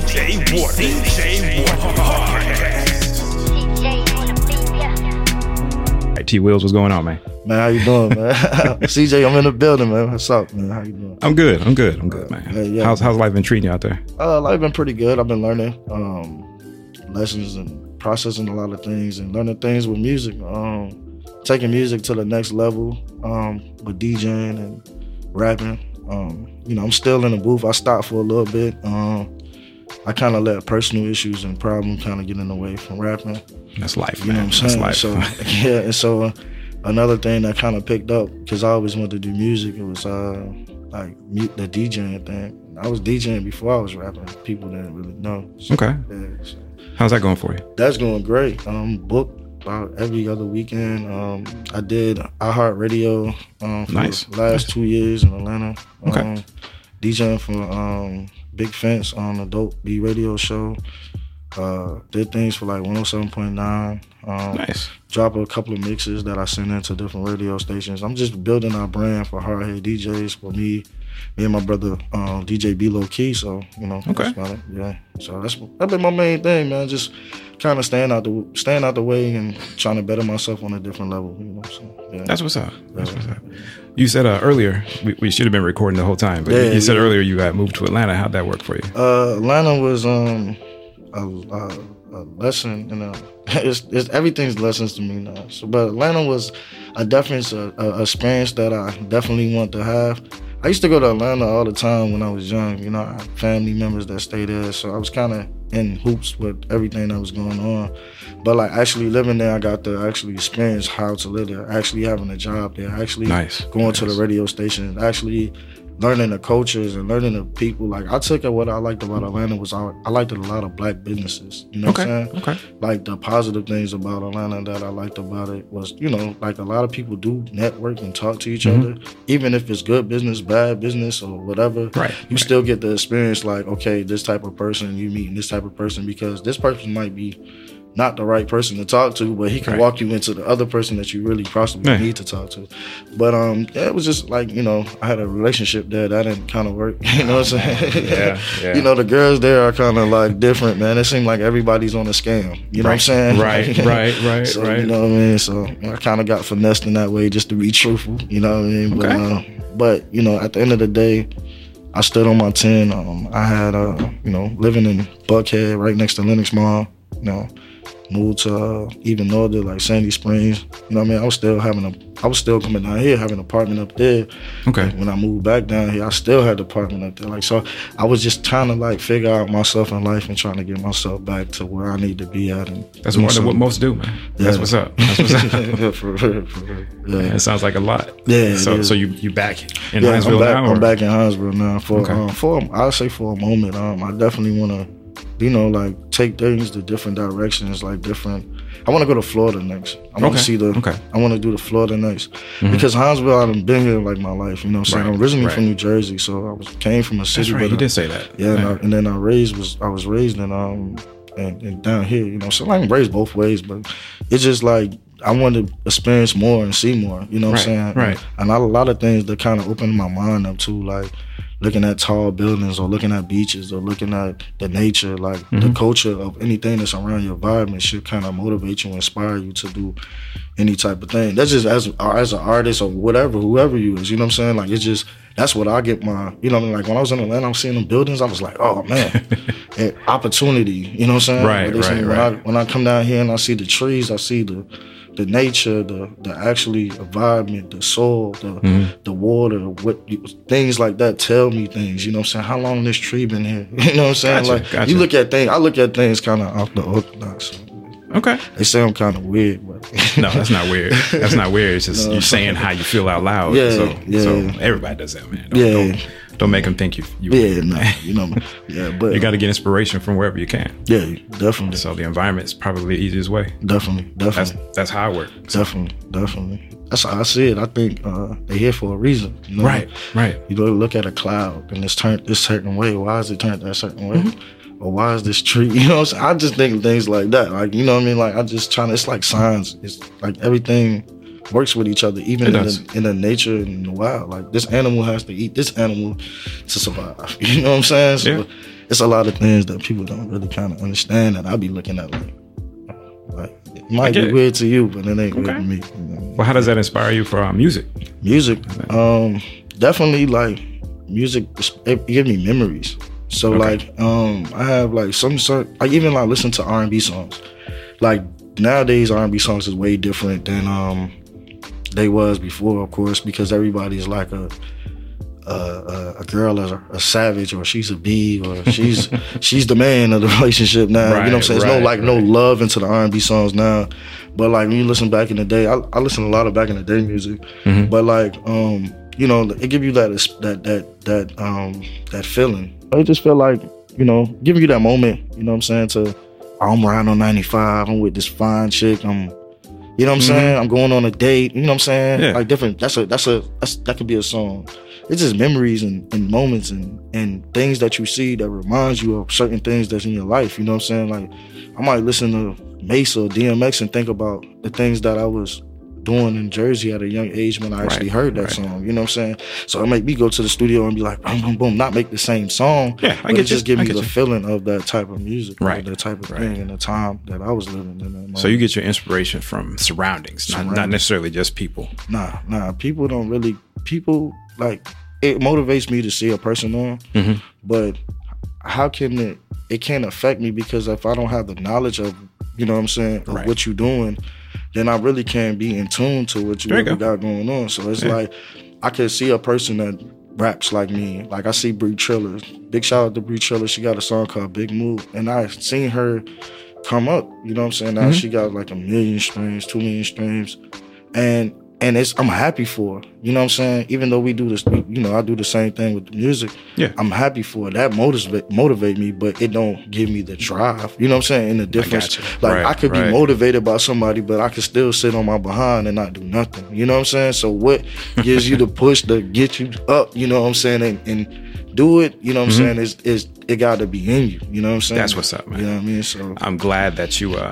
CJ Water. CJ Water Podcast. Hey, T Wills, what's going on, man? Man, how you doing, man? CJ, I'm in the building, man. What's up, man? How you doing? I'm good, man. Yeah. How's life been treating you out there? Life been pretty good. I've been learning lessons and processing a lot of things and learning things with music. Taking music to the next level with DJing and rapping. I'm still in the booth. I stopped for a little bit. I kind of let personal issues and problems kind of get in the way from rapping. That's life, You know man. what I'm saying? That's life. So, yeah, and so another thing that kind of picked up, because I always wanted to do music, it was the DJing thing. I was DJing before I was rapping. People didn't really know. So, Okay. Yeah, so How's that going for you? that's going great. Booked about every other weekend. I did iHeartRadio for Nice. the last 2 years in Atlanta. Okay. DJing for Big Fence on the Dope B radio show. Did things for like 107.9. Nice. Drop a couple of mixes that I send into different radio stations. I'm just building our brand for Hardhead DJs for me and my brother DJ B Low Key. So Okay. that's about it. Yeah. So that's been my main thing, man. Just kind of staying out the way and trying to better myself on a different level. So yeah. That's what's up. You said earlier, we should have been recording the whole time, but you said earlier you got moved to Atlanta. How'd that work for you? Atlanta was a lesson, it's everything's lessons to me now. So, but Atlanta was a experience that I definitely want to have. I used to go to Atlanta all the time when I was young. I had family members that stayed there, so I was kind of in hoops with everything that was going on. But like actually living there, I got to actually experience how to live there, actually having a job there, actually going to the radio station, actually learning the cultures and learning the people. Like I took it, what I liked about Atlanta was I liked a lot of black businesses. You know what I'm saying? Okay. Like the positive things about Atlanta that I liked about it was, like a lot of people do network and talk to each other. Even if it's good business, bad business, or whatever, you still get the experience like, okay, this type of person, you meeting this type of person, because this person might be not the right person to talk to, but he can walk you into the other person that you really possibly need to talk to. But it was just like, I had a relationship there that didn't kind of work. You know what I'm saying? Yeah. The girls there are kind of like different, man. It seemed like everybody's on a scam. You know what I'm saying? Right. So, you know what I mean? So I kind of got finessed in that way just to be truthful. You know what I mean? Okay. But at the end of the day, I stood on my 10. I had, living in Buckhead, right next to Lenox Mall. Moved to even northern, like Sandy Springs. You know what I mean? I was still coming down here, having an apartment up there. Okay. When I moved back down here, I still had the apartment up there. Like, so I was just trying to like figure out myself in life and trying to get myself back to where I need to be at. And that's more than what most do, man. That's what's up. Yeah, for real. Yeah. It sounds like a lot. Yeah. So you back in Hinesville now? I'm back in Hinesville now I'll say for a moment. I definitely want to, like take things to different directions, like different. I want to go to Florida next. I want to see I want to do the Florida next because Hinesville, I've been here like my life. You know what I'm saying? I'm originally from New Jersey, so came from a city. That's right. You did say that. Yeah, and then I was raised in and down here. So I'm raised both ways, but it's just like I want to experience more and see more. You know what I'm saying? Right. And a lot of things that kind of opened my mind up to, like looking at tall buildings or looking at beaches or looking at the nature, like the culture of anything that's around your environment should kind of motivate you, inspire you to do any type of thing. That's just as an artist or whatever, whoever you is, you know what I'm saying? Like it's just, that's what I get my, like when I was in Atlanta, I'm seeing them buildings, I was like, oh man, opportunity, you know what I'm saying? Right. When I come down here and I see the trees, I see the nature, the actually environment, the soil, the water, things like that tell me things. You know what I'm saying? How long this tree been here? You know what I'm saying? Gotcha. You look at things. I look at things kind of off the orthodox. Okay. They say I'm kind of weird, but no, that's not weird. That's not weird. It's just you're saying how you feel out loud. So everybody does that, man. Don't make them think you. But you got to get inspiration from wherever you can. Yeah, definitely. So the environment's probably the easiest way. Definitely. That's how it works. Definitely. That's how I see it. I think they're here for a reason. Right. You look at a cloud and it's turned this certain way. Why is it turned that certain way? Or why is this tree? You know what I'm saying? I just think things like that. Like, you know what I mean? Like, I just it's like science. It's like everything works with each other, even in the nature and in the wild. Like, this animal has to eat this animal to survive. You know what I'm saying? So it's a lot of things that people don't really kind of understand that I be looking at like it might be weird to you, but it ain't weird to me. You know? Well, how does that inspire you for music? Music, definitely like music. It gives me memories. So like, I have like I even like listen to R&B songs. Like nowadays, R&B songs is way different than they was before, of course, because everybody's like a girl is a savage, or she's a bee, or she's the man of the relationship now. Right, you know what I'm saying? There's no love into the R&B songs now. But like when you listen back in the day, I listen to a lot of back in the day music. Mm-hmm. But like you know, it give you that feeling. I just feel like, you know, giving you that moment, you know what I'm saying, I'm riding on 95, I'm with this fine chick, you know what I'm saying? I'm going on a date, you know what I'm saying? Yeah. Like different, that could be a song. It's just memories and moments and things that you see that reminds you of certain things that's in your life, you know what I'm saying? Like, I might listen to Mesa or DMX and think about the things that I was doing in Jersey at a young age when I actually heard that song, you know what I'm saying? So it make me go to the studio and be like, boom, boom, boom, not make the same song. Yeah, I get just give me the feeling of that type of music, right? That type of thing in the time that I was living in. So you get your inspiration from surroundings, not necessarily just people. Nah, people don't really, like, it motivates me to see a person on, but how can it can't affect me, because if I don't have the knowledge of, you know what I'm saying, of what you're doing, then I really can't be in tune to what you really got going on. So it's like, I could see a person that raps like me. Like I see Bree Triller. Big shout out to Bree Triller. She got a song called Big Move. And I seen her come up, you know what I'm saying? Now she got like 1 million streams, 2 million streams. And I'm happy for her, you know what I'm saying? Even though we do this, you know, I do the same thing with the music. Yeah, I'm happy for her. That motivate me, but it don't give me the drive. You know what I'm saying? In the difference, like I could be motivated by somebody, but I could still sit on my behind and not do nothing. You know what I'm saying? So what gives you the push to get you up? You know what I'm saying? And do it. You know what I'm saying? Is it got to be in you? You know what I'm saying? That's what's up, man. You know what I mean? So I'm glad that you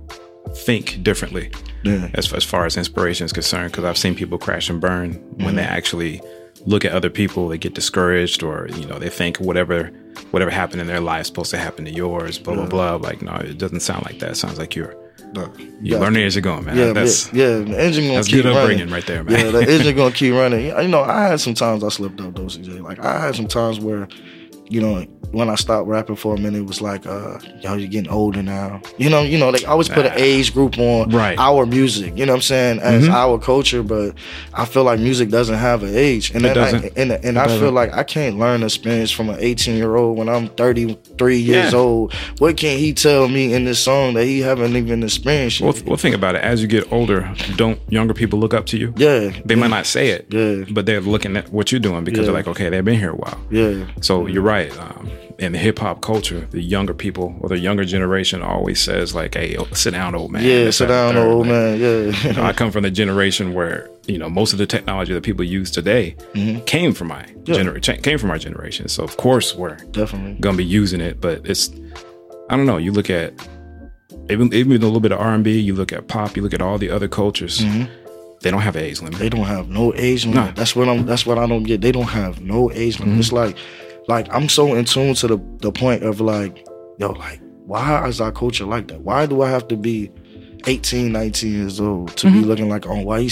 think differently. Yeah. As far as inspiration is concerned, because I've seen people crash and burn when they actually look at other people, they get discouraged, or, you know, they think whatever happened in their life is supposed to happen to yours, blah, blah, blah. Like, no, it doesn't sound like that. It sounds like you're learning as you're going, man. Yeah, the engine gonna keep running. That's good upbringing right there, man. Yeah, the engine gonna keep running. You know, I had some times I slipped up, though, CJ. Like, I had some times where, you know, when I stopped rapping for a minute, it was like, yo, you're getting older now. You know, they always put an age group on our music, you know what I'm saying, as our culture, but I feel like music doesn't have an age. And then I feel like I can't learn experience from an 18-year-old when I'm 33 years old. What can he tell me in this song that he haven't even experienced yet? Well, think about it. As you get older, don't younger people look up to you? Yeah. They might not say it, but they're looking at what you're doing because they're like, okay, they've been here a while. Yeah. So you're right. In the hip hop culture, the younger people or the younger generation always says like, "Hey, sit down, old man." Yeah, sit down, old man. Yeah. You know, I come from the generation where, you know, most of the technology that people use today came from our generation. So of course we're definitely gonna be using it, but it's, I don't know. You look at even a little bit of R&B. You look at pop. You look at all the other cultures. They don't have an age limit. They don't have no age limit. No. That's what I don't get. They don't have no age limit. It's like I'm so in tune to the point of like, yo, like, why is our culture like that? Why do I have to be 18, 19 years old to be looking like,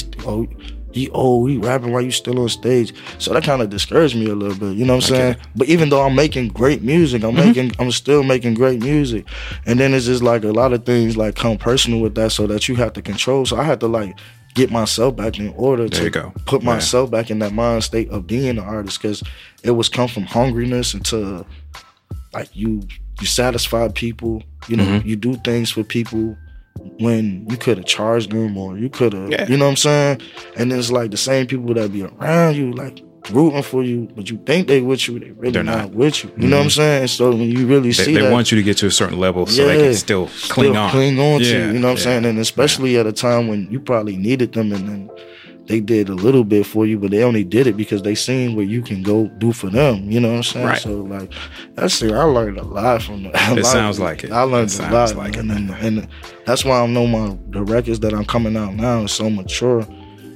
he rapping while you still on stage? So that kind of discouraged me a little bit, you know what I'm saying? But even though I'm making great music, I'm still making great music. And then it's just like a lot of things like come personal with that, so that you have to control. So I had to like get myself back in order to put myself back in that mind state of being an artist, because it was come from hungriness into like you satisfy people, you know, you do things for people when you could have charged them, or you could have, you know what I'm saying? And then it's like the same people that be around you, like rooting for you, but you think they with you, they're not with you. You know what I'm saying? So when you really see they want you to get to a certain level so they can still cling on to you, you know what I'm saying? And especially at a time when you probably needed them, and then they did a little bit for you, but they only did it because they seen what you can go do for them. You know what I'm saying? Right. So like, that's it. I learned a lot from that. It sounds like it. I learned a lot, like and that's why I know the records that I'm coming out now is so mature.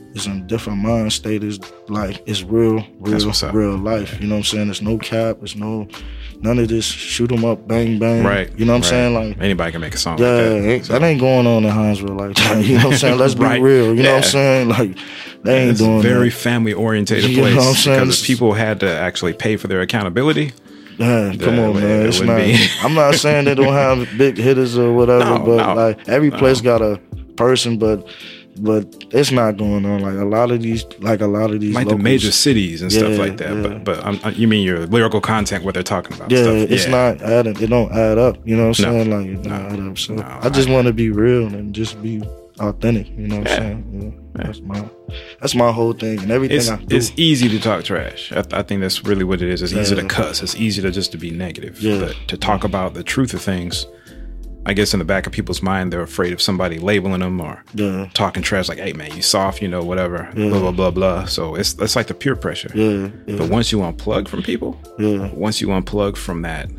is in a different mind state. Is like it's real life. You know what I'm saying? There's no cap. There's none of this shoot 'em up, bang bang. Right. You know what I'm saying? Like anybody can make a song. Yeah, like that ain't going on in Hinesville like that. You know what I'm saying? Let's be real. You know what I'm saying? Like they ain't doing that. It's a very that. family orientated You place know what I'm saying? because if people had to actually pay for their accountability. Yeah, come on, man. It's not. I'm not saying they don't have big hitters or whatever, like every place got a person, but it's not going on. Like a lot of these like locals, the major cities and stuff like that. Yeah. But you mean your lyrical content, what they're talking about? Yeah, stuff. It's not adding. It don't add up. You know what I'm saying? Like it don't add up. So I just want to be real and just be authentic. You know what I'm saying? Yeah. That's my whole thing and everything I do. It's easy to talk trash. I think that's really what it is. It's easy to cuss. It's easy to just to be negative. Yeah. But to talk about the truth of things, I guess in the back of people's mind, they're afraid of somebody labeling them or talking trash like, hey, man, you soft, whatever, blah, blah, blah, blah. So it's like the peer pressure. Yeah. But once you unplug from people, once you unplug from that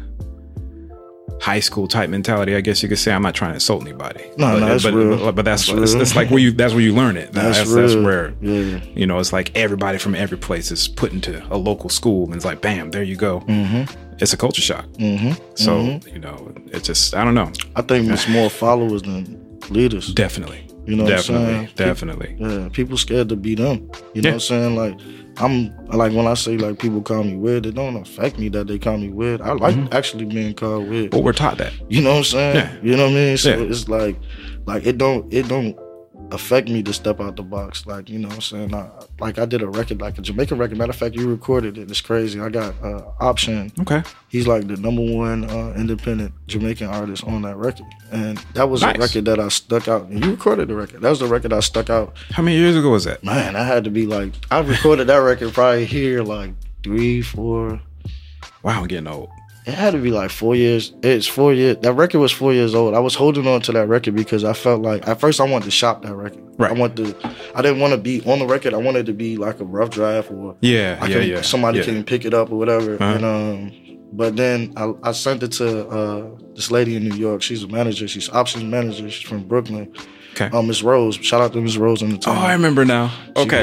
high school type mentality, I guess you could say, I'm not trying to insult anybody. That's real. But that's it's like that's where you learn it. That's where, it's like everybody from every place is put into a local school and it's like, bam, there you go. Mm-hmm. It's a culture shock. Mm-hmm. So, it's just, I don't know. I think it's more followers than leaders. Definitely. You know what I'm saying? Definitely. People scared to be them. You know what I'm saying? Like, I'm like, when I say like people call me weird, it don't affect me that they call me weird. I like actually being called weird. Well, we're taught that. You know what I'm saying? Yeah. You know what I mean? So it's like it don't affect me to step out the box. Like, you know what I'm saying? I did a record, like a Jamaican record. Matter of fact, you recorded it. It's crazy. I got Option. Okay. He's like the #1 independent Jamaican artist on that record. And that was a record that I stuck out. And you recorded the record. That was the record I stuck out. How many years ago was that? Man, I had to be like, I recorded that record probably here like 3, 4. Wow, I'm getting old. It had to be like 4 years. It's 4 years. That record was 4 years old. I was holding on to that record because I felt like, at first I wanted to shop that record. Right. I didn't want to be on the record. I wanted to be like a rough draft or somebody can pick it up or whatever. Uh-huh. And but then I sent it to this lady in New York. She's a manager. She's Options manager. She's from Brooklyn. Okay. Miss Rose. Shout out to Miss Rose on the team. Oh, I remember now. Okay.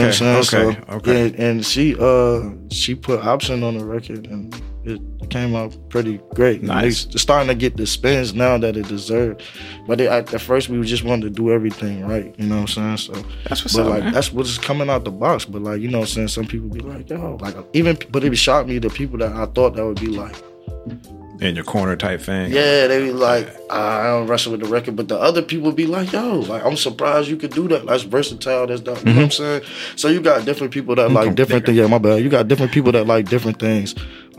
Okay. And she put Option on the record and it came out pretty great. Nice. It's starting to get the spins now that it deserved. But at first we just wanted to do everything right. You know what I'm saying? So that's what's up, man. That's what's coming out the box. But like, you know what I'm saying? Some people be like, yo, like but it shocked me the people that I thought that would be like in your corner type thing. Yeah, they be like, I don't wrestle with the record. But the other people be like, yo, like, I'm surprised you could do that. That's versatile. That's that. You know what I'm saying? So you got different people that like different things. Yeah, my bad. You got different people that like different things.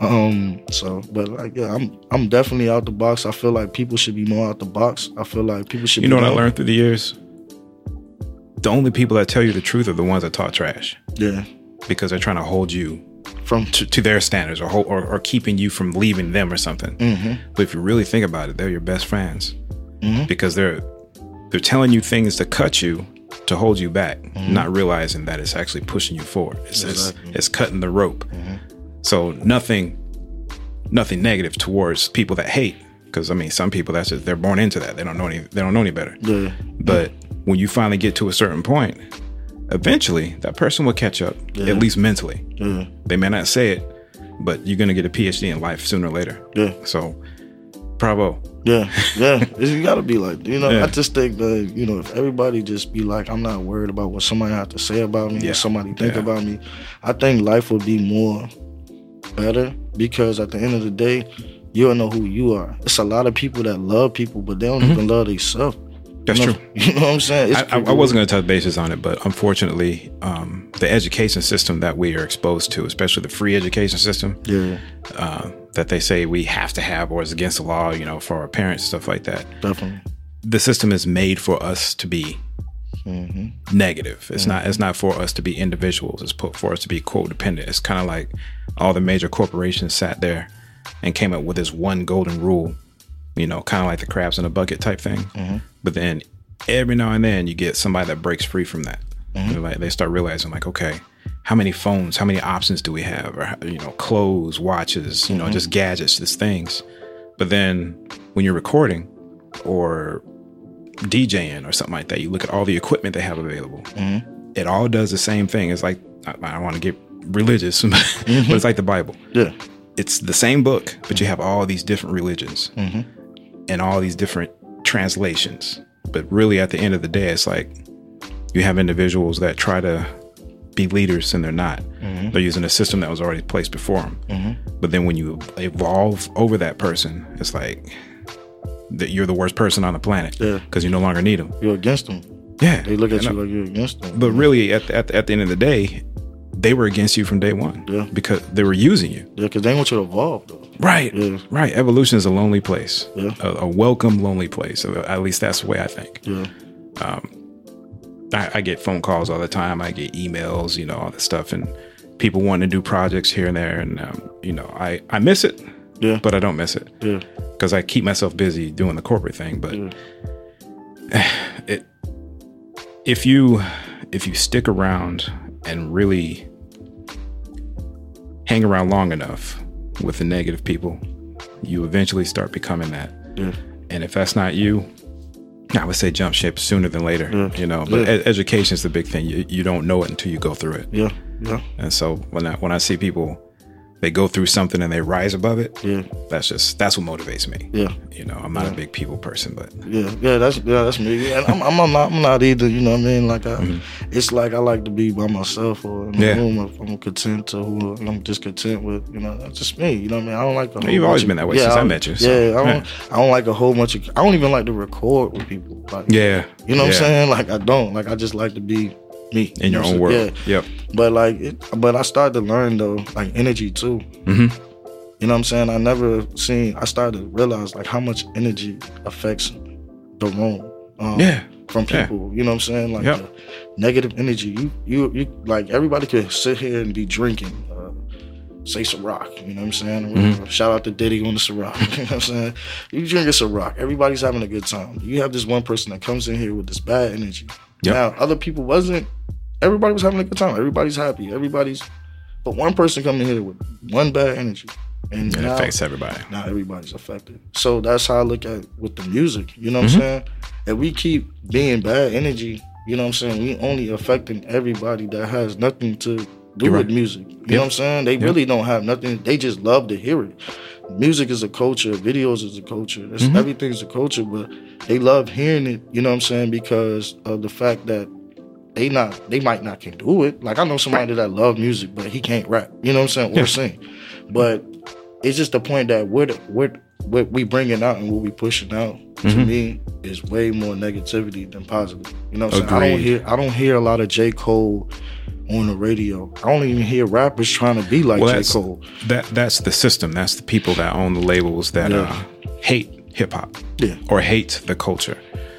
But like, yeah, I'm definitely out the box. I feel like people should be more out the box. I feel like people should. You know what I learned through the years? The only people that tell you the truth are the ones that talk trash. Yeah, because they're trying to hold you to their standards or keeping you from leaving them or something. Mm-hmm. But if you really think about it, they're your best friends because they're telling you things to cut you, to hold you back, not realizing that it's actually pushing you forward. It's cutting the rope. Mm-hmm. So nothing negative towards people that hate, because I mean, some people they're born into that. They don't know any better. Yeah. But when you finally get to a certain point, eventually that person will catch up, at least mentally. Yeah. They may not say it, but you're gonna get a PhD in life sooner or later. Yeah. So, bravo. Yeah. You gotta be like, I just think that, if everybody just be like, I'm not worried about what somebody have to say about me, what somebody think about me, I think life would be more better, because at the end of the day, you'll know who you are. It's a lot of people that love people, but they don't even love themselves. That's true. You know what I'm saying? I wasn't going to touch bases on it, but unfortunately, the education system that we are exposed to, especially the free education system, that they say we have to have or is against the law, for our parents, stuff like that. Definitely. The system is made for us to be negative. It's not for us to be individuals. It's for us to be codependent. It's kind of like all the major corporations sat there and came up with this one golden rule, kind of like the crabs in a bucket type thing. Mm-hmm. But then every now and then you get somebody that breaks free from that. Mm-hmm. Like they start realizing like, okay, how many phones, how many options do we have? Or, clothes, watches, just gadgets, just things. But then when you're recording or DJing or something like that, you look at all the equipment they have available. Mm-hmm. it all does the same thing. It's like, I don't want to get religious, but it's like the Bible. Yeah. It's the same book, but you have all these different religions and all these different translations. But really, at the end of the day, it's like you have individuals that try to be leaders and they're not. They're using a system that was already placed before them. But then when you evolve over that person, it's like that you're the worst person on the planet because you no longer need them. You're against them. Yeah. They look at you like you're against them. But really, at the end of the day, they were against you from day one. Yeah. Because they were using you. Yeah, because they want you to evolve, though. Right. Yeah. Right. Evolution is a lonely place. Yeah. A welcome, lonely place. At least that's the way I think. Yeah. I get phone calls all the time. I get emails, all this stuff, and people wanting to do projects here and there. And, I miss it, but I don't miss it. Yeah. Because I keep myself busy doing the corporate thing. But if you stick around and really hang around long enough with the negative people, you eventually start becoming that. Yeah. And if that's not you, I would say jump ship sooner than later. But education is the big thing. You don't know it until you go through it. Yeah. Yeah. And so when I see people, they go through something and they rise above it. Yeah. That's what motivates me. Yeah. I'm not a big people person, but that's me. And I'm not either. You know what I mean? Like it's like I like to be by myself or in the room. If I'm content to who I'm just content with. That's just me. You know what I mean? I don't like the. You've always been that way since I met you. So. I don't like a whole bunch of. I don't even like to record with people. Like, you know what I'm saying? Like I don't. Like I just like to be me in your own world. Yep. But I started to learn though, like energy too. You know what I'm saying? I started to realize like how much energy affects the room. From people. You know what I'm saying? Like the negative energy. You like everybody could sit here and be drinking. Say Ciroc, you know what I'm saying? Shout out to Diddy on the Ciroc, you know what I'm saying? You drink a Ciroc, everybody's having a good time. You have this one person that comes in here with this bad energy. Now, other people everybody was having a good time. Everybody's happy. But one person come in here with one bad energy. And it affects everybody. Now everybody's affected. So that's how I look at it with the music, you know what I'm saying? If we keep being bad energy, you know what I'm saying? We only affecting everybody that has nothing to do with music. You know what I'm saying? They really don't have nothing. They just love to hear it. Music is a culture. Videos is a culture. Everything is a culture, but they love hearing it, you know what I'm saying? Because of the fact that they might not can do it. Like I know somebody that love music, but he can't rap. You know what I'm saying? Or sing. But it's just the point that what we bringing out and what we pushing out to me is way more negativity than positive. You know what I'm saying? I don't hear a lot of J. Cole on the radio. I don't even hear rappers trying to be like J. Cole. That's the system. That's the people that own the labels that hate hip hop or hate the culture.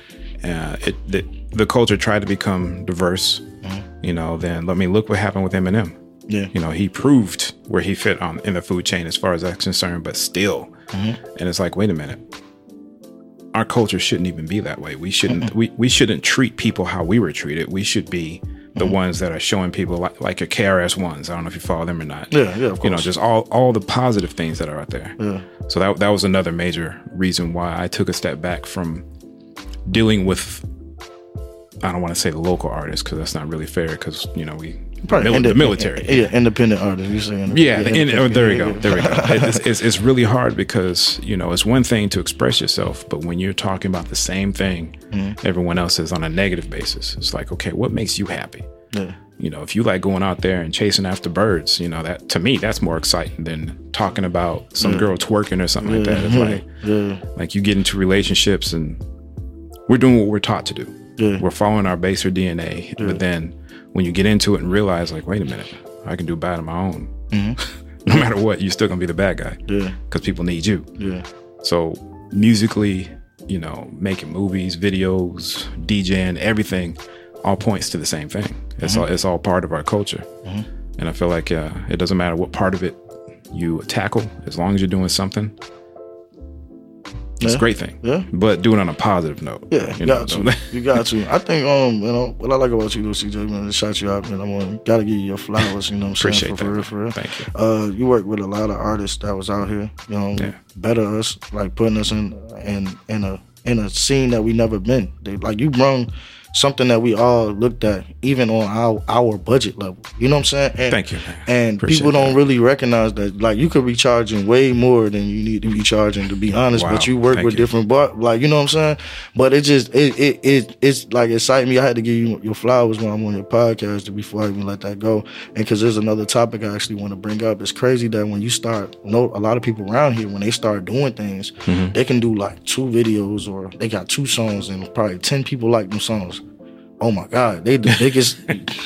The culture tried to become diverse. Then look what happened with Eminem. Yeah, he proved where he fit in the food chain as far as that's concerned, but still, and it's like, wait a minute. Our culture shouldn't even be that way. We shouldn't. We shouldn't treat people how we were treated. We should be the ones that are showing people like your KRS-Ones. I don't know if you follow them or not. Yeah, of course. Just all the positive things that are out there. Yeah. So that was another major reason why I took a step back from dealing with, I don't want to say the local artists because that's not really fair because, the military. Yeah, independent artists. You say independent. There we go. It's really hard because, it's one thing to express yourself, but when you're talking about the same thing everyone else is on a negative basis, it's like, okay, what makes you happy? Yeah. If you like going out there and chasing after birds, that to me, that's more exciting than talking about some girl twerking or something like that. It's like you get into relationships and we're doing what we're taught to do. Yeah. We're following our baser DNA, but then when you get into it and realize, like, wait a minute, I can do bad on my own. No matter what, you're still gonna be the bad guy. Yeah, because people need you. Yeah. So musically, making movies, videos, DJing, everything, all points to the same thing. It's all part of our culture, and I feel like it doesn't matter what part of it you tackle, as long as you're doing something. It's a great thing. Yeah. But do it on a positive note. Yeah, you got to. You got to. I think, what I like about you, though, CJ, man, to shout you out, man, got to give you your flowers, you know what I'm saying? Appreciate that. For real. Thank you. You work with a lot of artists that was out here, better us, like putting us in a scene that we never been. You brung something that we all looked at, even on our budget level. You know what I'm saying? And, thank you, man. And Appreciate people don't that. really recognize that. Like, you could be charging way more than you need to be charging, to be honest. Wow. But you work Thank with you. different like, you know what I'm saying? But it just it's like exciting me. I had to give you your flowers when I'm on your podcast before I even let that go. And because there's another topic I actually want to bring up. It's crazy that when you start, a lot of people around here, when they start doing things, they can do like 2 videos, or they got 2 songs and probably 10 people like them songs. Oh my God, they the biggest.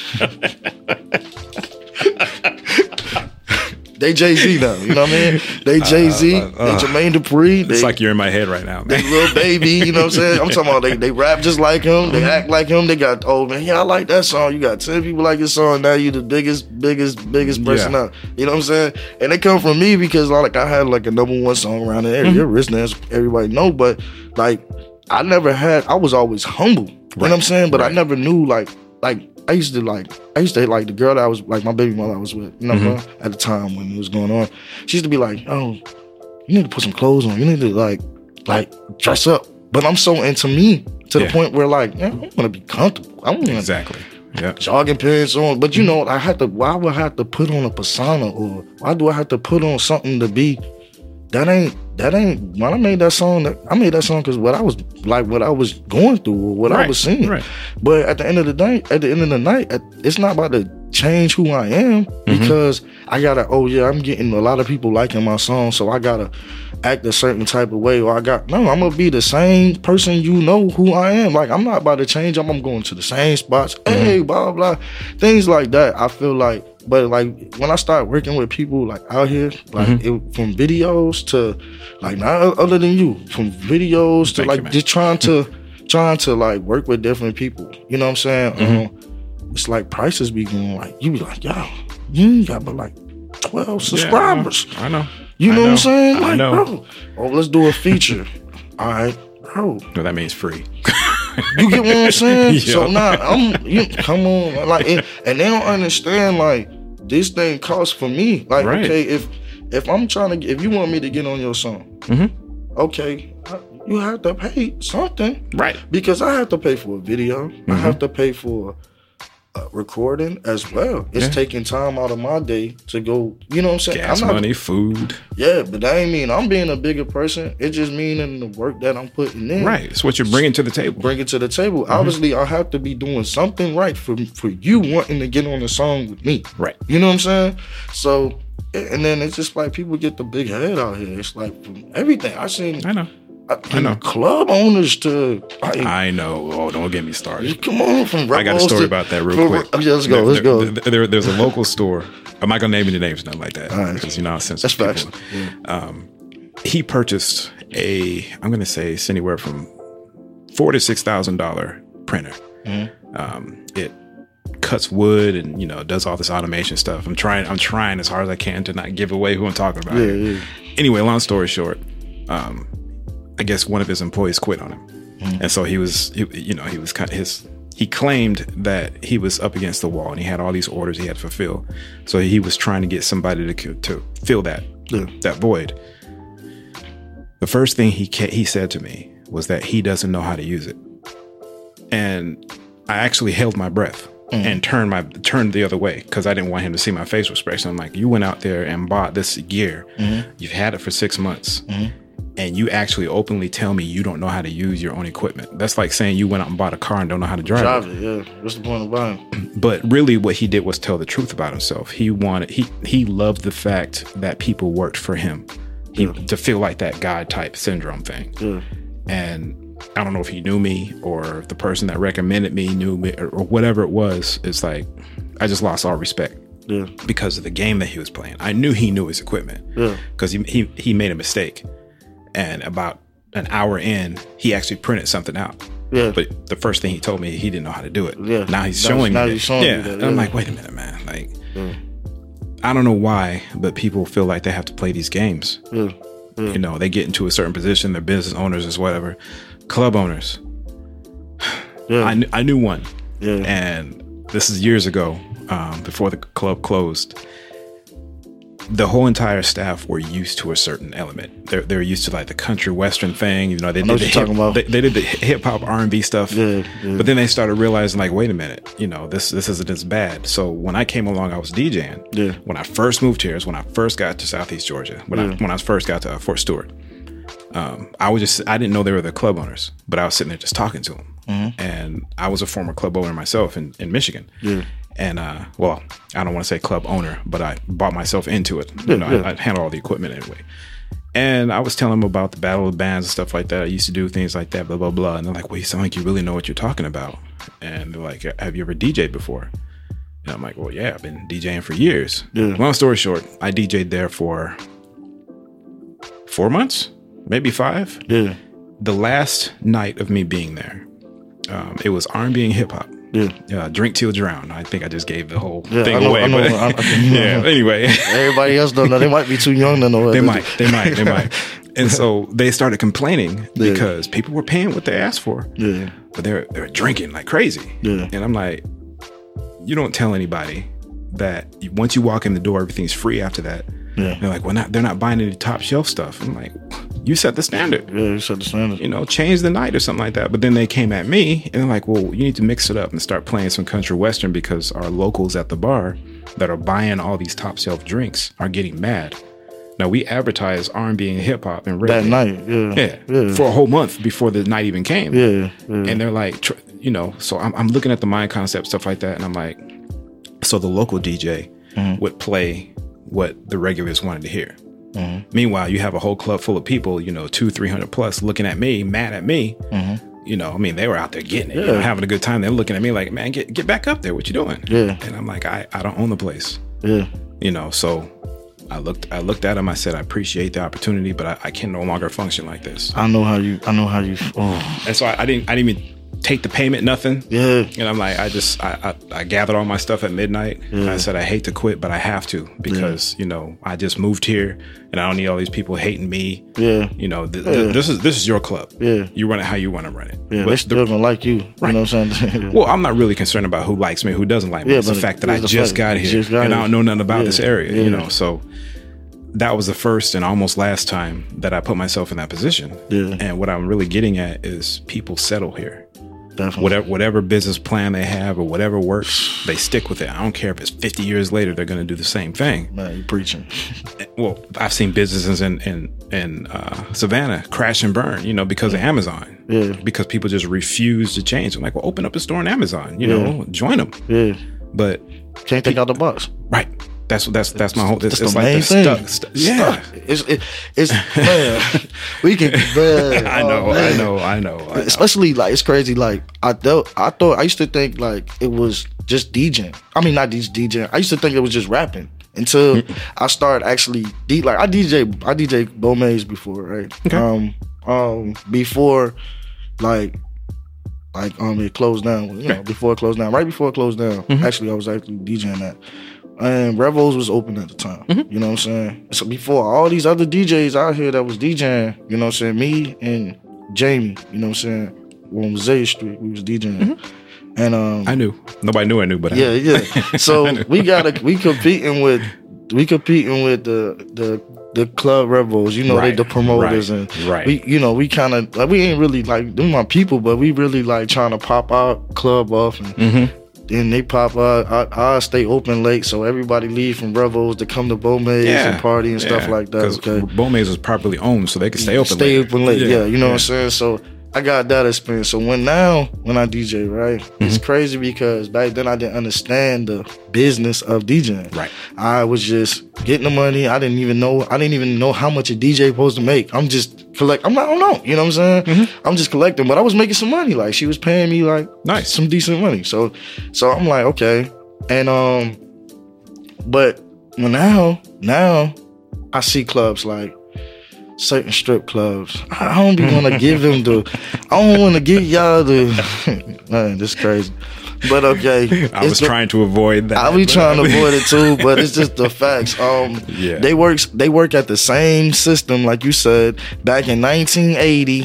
They Jay-Z now, you know what I mean? They Jay-Z, they Jermaine Dupri. It's like you're in my head right now, They man. Lil Baby, you know what I'm saying? I'm talking about they rap just like him, they act like him. They got, oh man, yeah, I like that song. You got 10 people like your song. Now you the biggest person out. You know what I'm saying? And they come from me because like I had like a #1 song around the area. Rich as everybody know, but like I was always humble. You know what I'm saying? But I never knew like I used to like the girl that I was like my baby mother I was with, you know, at the time when it was going on. She used to be like, oh, you need to put some clothes on. You need to like dress up. But I'm so into me to the point where like, yeah, I want to be comfortable. I want Exactly. Yeah. jogging pants on. But you know, why would I have to put on a persona, or why do I have to put on something to be? That ain't when I made that song because what I was going through or what I was seeing. Right. But at the end of the day, at the end of the night, it's not about to change who I am because I gotta, I'm getting a lot of people liking my song, so I gotta act a certain type of way, or I'm gonna be the same person, you know who I am. Like, I'm not about to change. I'm going to the same spots, hey, blah, blah, things like that. I feel like, but like when I start working with people like out here, like from videos to like, not other than you, from videos to like just trying to like work with different people. You know what I'm saying? It's like prices be going like, you be like, yo, you ain't got but like 12 subscribers. I know. You know what I'm saying? Like, I know. bro, oh, let's do a feature. All right, bro. No, that means free. You get what I'm saying? Yeah. So now come on, like, and they don't understand like this thing costs for me. Like, okay, if I'm trying to, if you want me to get on your song, okay, you have to pay something, Right. Because I have to pay for a video, I have to pay for recording as well. It's taking time out of my day to go. You know what I'm saying? Gas money, food. Yeah, but that ain't mean I'm being a bigger person. It just meaning the work that I'm putting in. Right. It's what you're bringing to the table. Bring it to the table. Obviously, I have to be doing something right for you wanting to get on the song with me. Right. You know what I'm saying? So, and then it's just like people get the big head out here. It's like from everything I seen. I know. I know. Club owners to like, I know. Oh, don't get me started. come on, from I got a story about that real quick. Let's go. There's a local store. I'm not gonna name any names, nothing like that, right. because you know how sensitive That's people. facts. Yeah. He purchased I'm gonna say it's anywhere from $4,000 to $6,000 printer. It cuts wood and does all this automation stuff. I'm trying as hard as I can to not give away who I'm talking about. Yeah. Anyway, long story short, I guess one of his employees quit on him, and so he claimed that he was up against the wall and he had all these orders he had to fulfill. So he was trying to get somebody to fill that void. The first thing he said to me was that he doesn't know how to use it, and I actually held my breath and turned the other way because I didn't want him to see my facial expression. I'm like, you went out there and bought this gear, you've had it for 6 months. And you actually openly tell me you don't know how to use your own equipment. That's like saying you went out and bought a car and don't know how to drive it. Yeah. What's the point of buying? But really what he did was tell the truth about himself. He loved the fact that people worked for him. To feel like that God type syndrome thing. Yeah. And I don't know if he knew me or if the person that recommended me knew me or whatever it was. It's like, I just lost all respect. Yeah. Because of the game that he was playing. I knew he knew his equipment. Yeah. Because he made a mistake. And about an hour in, he actually printed something out. Yeah. But the first thing he told me, he didn't know how to do it. Yeah. Now he's showing me. Yeah. And I'm like, wait a minute, man. Like, I don't know why, but people feel like they have to play these games. Yeah. They get into a certain position. They're business owners or whatever. Club owners. Yeah. I knew one. Yeah. And this is years ago, before the club closed. the whole entire staff were used to a certain element. They're used to like the country western thing. You know, they did the hip hop R&B stuff. Yeah. But then they started realizing like, wait a minute, you know, this isn't as bad. So when I came along, I was DJing. Yeah. When I first moved here is when I first got to Southeast Georgia. When I first got to Fort Stewart. I didn't know they were the club owners, but I was sitting there just talking to them. Mm-hmm. And I was a former club owner myself in Michigan. Yeah. And, well, I don't want to say club owner, but I bought myself into it. You know, I handle all the equipment anyway. And I was telling them about the Battle of the Bands and stuff like that. I used to do things like that, blah, blah, blah. And they're like, well, you sound like you really know what you're talking about. And they're like, have you ever DJed before? And I'm like, well, yeah, I've been DJing for years. Yeah. Long story short, I DJed there for 4 months, maybe 5. Yeah. The last night of me being there, it was R&B and hip hop. Yeah. Drink till drown. I think I just gave the whole thing away. Yeah. Anyway, everybody else don't know. They might be too young to know. They might. And so they started complaining because people were paying what they asked for. Yeah. But they're drinking like crazy. Yeah. And I'm like, you don't tell anybody that once you walk in the door, everything's free after that. Yeah. They're like, they're not buying any top shelf stuff. I'm like, you set the standard. Yeah, you set the standard. You know, change the night or something like that. But then they came at me and they're like, well, you need to mix it up and start playing some country western because our locals at the bar that are buying all these top shelf drinks are getting mad. Now, we advertise R&B and hip hop and reggae. That night, yeah. For a whole month before the night even came. Yeah. And they're like, you know, so I'm looking at the mind concept, stuff like that. And I'm like, so the local DJ would play what the regulars wanted to hear. Mm-hmm. Meanwhile, you have a whole club full of people, you know, 200-300 plus looking at me, mad at me. Mm-hmm. You know, I mean, they were out there getting it, you know, having a good time. They're looking at me like, man, get back up there. What you doing? Yeah. And I'm like, I don't own the place. Yeah. You know, so I looked at him. I said, I appreciate the opportunity, but I can no longer function like this. I know how you. And so I didn't even take the payment, nothing. Yeah. And I'm like, I gathered all my stuff at midnight. Yeah. And I said, I hate to quit, but I have to because, you know, I just moved here and I don't need all these people hating me. Yeah. You know, this is your club. Yeah. You run it how you want to run it. Yeah. But they still gonna like you. Right. You know what I'm saying? Well, I'm not really concerned about who likes me, who doesn't like me. It's the fact that I just got here and I don't know nothing about this area, you know, so that was the first and almost last time that I put myself in that position. Yeah. And what I'm really getting at is people settle here. Definitely. Whatever business plan they have or whatever works, they stick with it. I don't care if it's 50 years later, they're going to do the same thing. Man, you're preaching. Well, I've seen businesses in Savannah crash and burn, you know, because of Amazon. Yeah. Because people just refuse to change. I'm like, well, open up a store on Amazon, you know, join them. Yeah. But can't think out the box. Right. That's my whole. It's the like main the thing. Yeah, it's man. We can. Man, I know. Especially like it's crazy. Like I used to think like it was just DJing. I mean, not just DJing. I used to think it was just rapping until I started actually I DJ Bomez before, right? Okay. Before it closed down. You know, before it closed down. Right before it closed down. Actually, I was actually DJing that. And Revos was open at the time. You know what I'm saying? So before all these other DJs out here that was DJing, you know what I'm saying? Me and Jamie, you know what I'm saying? On Zay Street, we was DJing. And I knew. Nobody knew I knew, but yeah. So we competing with the club Revos, you know, right, they the promoters and we kind of like we ain't really like them my people, but we really like trying to pop our club off and then they pop out. I stay open late, so everybody leave from Revos to come to Bomez and party and stuff like that. Okay, Bomez was properly owned, so they could stay open. Late. Yeah, you know what I'm saying. So I got that experience. So when I DJ, right, it's crazy because back then I didn't understand the business of DJing. Right, I was just getting the money. I didn't even know how much a DJ supposed to make. I'm just collect. I don't know. You know what I'm saying? I'm just collecting, but I was making some money. Like she was paying me like some decent money. So I'm like, okay. And but now I see clubs like certain strip clubs. I don't be want to give them I don't want to give y'all man, this is crazy. But okay, I was trying to avoid that. I be trying to avoid it too, but it's just the facts. They work at the same system, like you said, back in 1980,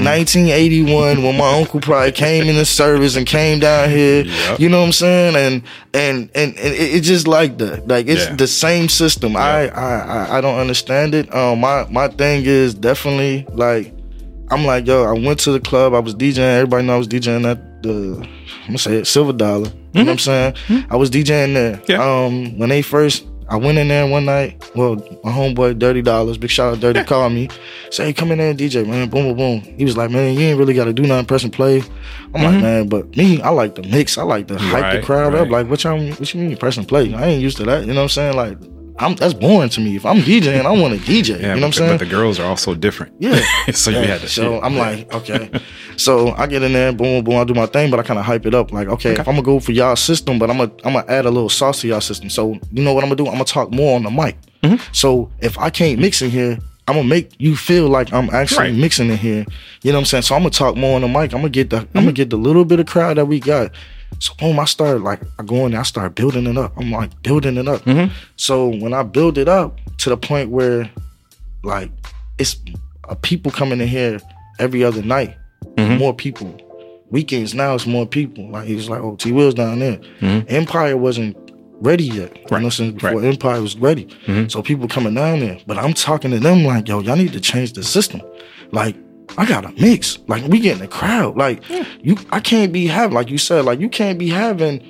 1981, when my uncle probably came in the service and came down here. Yep. You know what I'm saying? And it's just like that. Like it's the same system. Yep. I don't understand it. My thing is definitely like, I'm like, yo, I went to the club, I was DJing, everybody know I was DJing at I'm gonna say it, Silver Dollar. You know what I'm saying? I was DJing there. Yeah. When I went in there one night, well, my homeboy $30, big shout out Dirty, called me, say, hey, come in there and DJ, man, boom, boom, boom. He was like, man, you ain't really gotta do nothing, press and play. I'm like, man, but me, I like the mix, I like to hype the crowd up. Like, what you mean, press and play? I ain't used to that, you know what I'm saying? Like, that's boring to me. If I'm DJing, I want to DJ. You know what I'm saying? But the girls are also different. Yeah. So you had to. So I'm like, okay. So I get in there, boom, boom, I do my thing, but I kind of hype it up. Like, okay, if I'm gonna go for y'all system, but I'm gonna add a little sauce to y'all system. So you know what I'm gonna do? I'm gonna talk more on the mic. So if I can't mix in here, I'm gonna make you feel like I'm actually mixing in here. You know what I'm saying? So I'm gonna talk more on the mic. I'm gonna get the little bit of crowd that we got. So boom, I go in there, I start building it up. I'm like building it up. So when I build it up to the point where like it's people coming in here every other night, more people. Weekends now it's more people. Like he's like, oh, T Will's down there. Empire wasn't ready yet. You know, since before Empire was ready. So people coming down there. But I'm talking to them like, yo, y'all need to change the system. Like, I gotta mix. Like, we getting the crowd. Like, I can't be having, like you said, like, you can't be having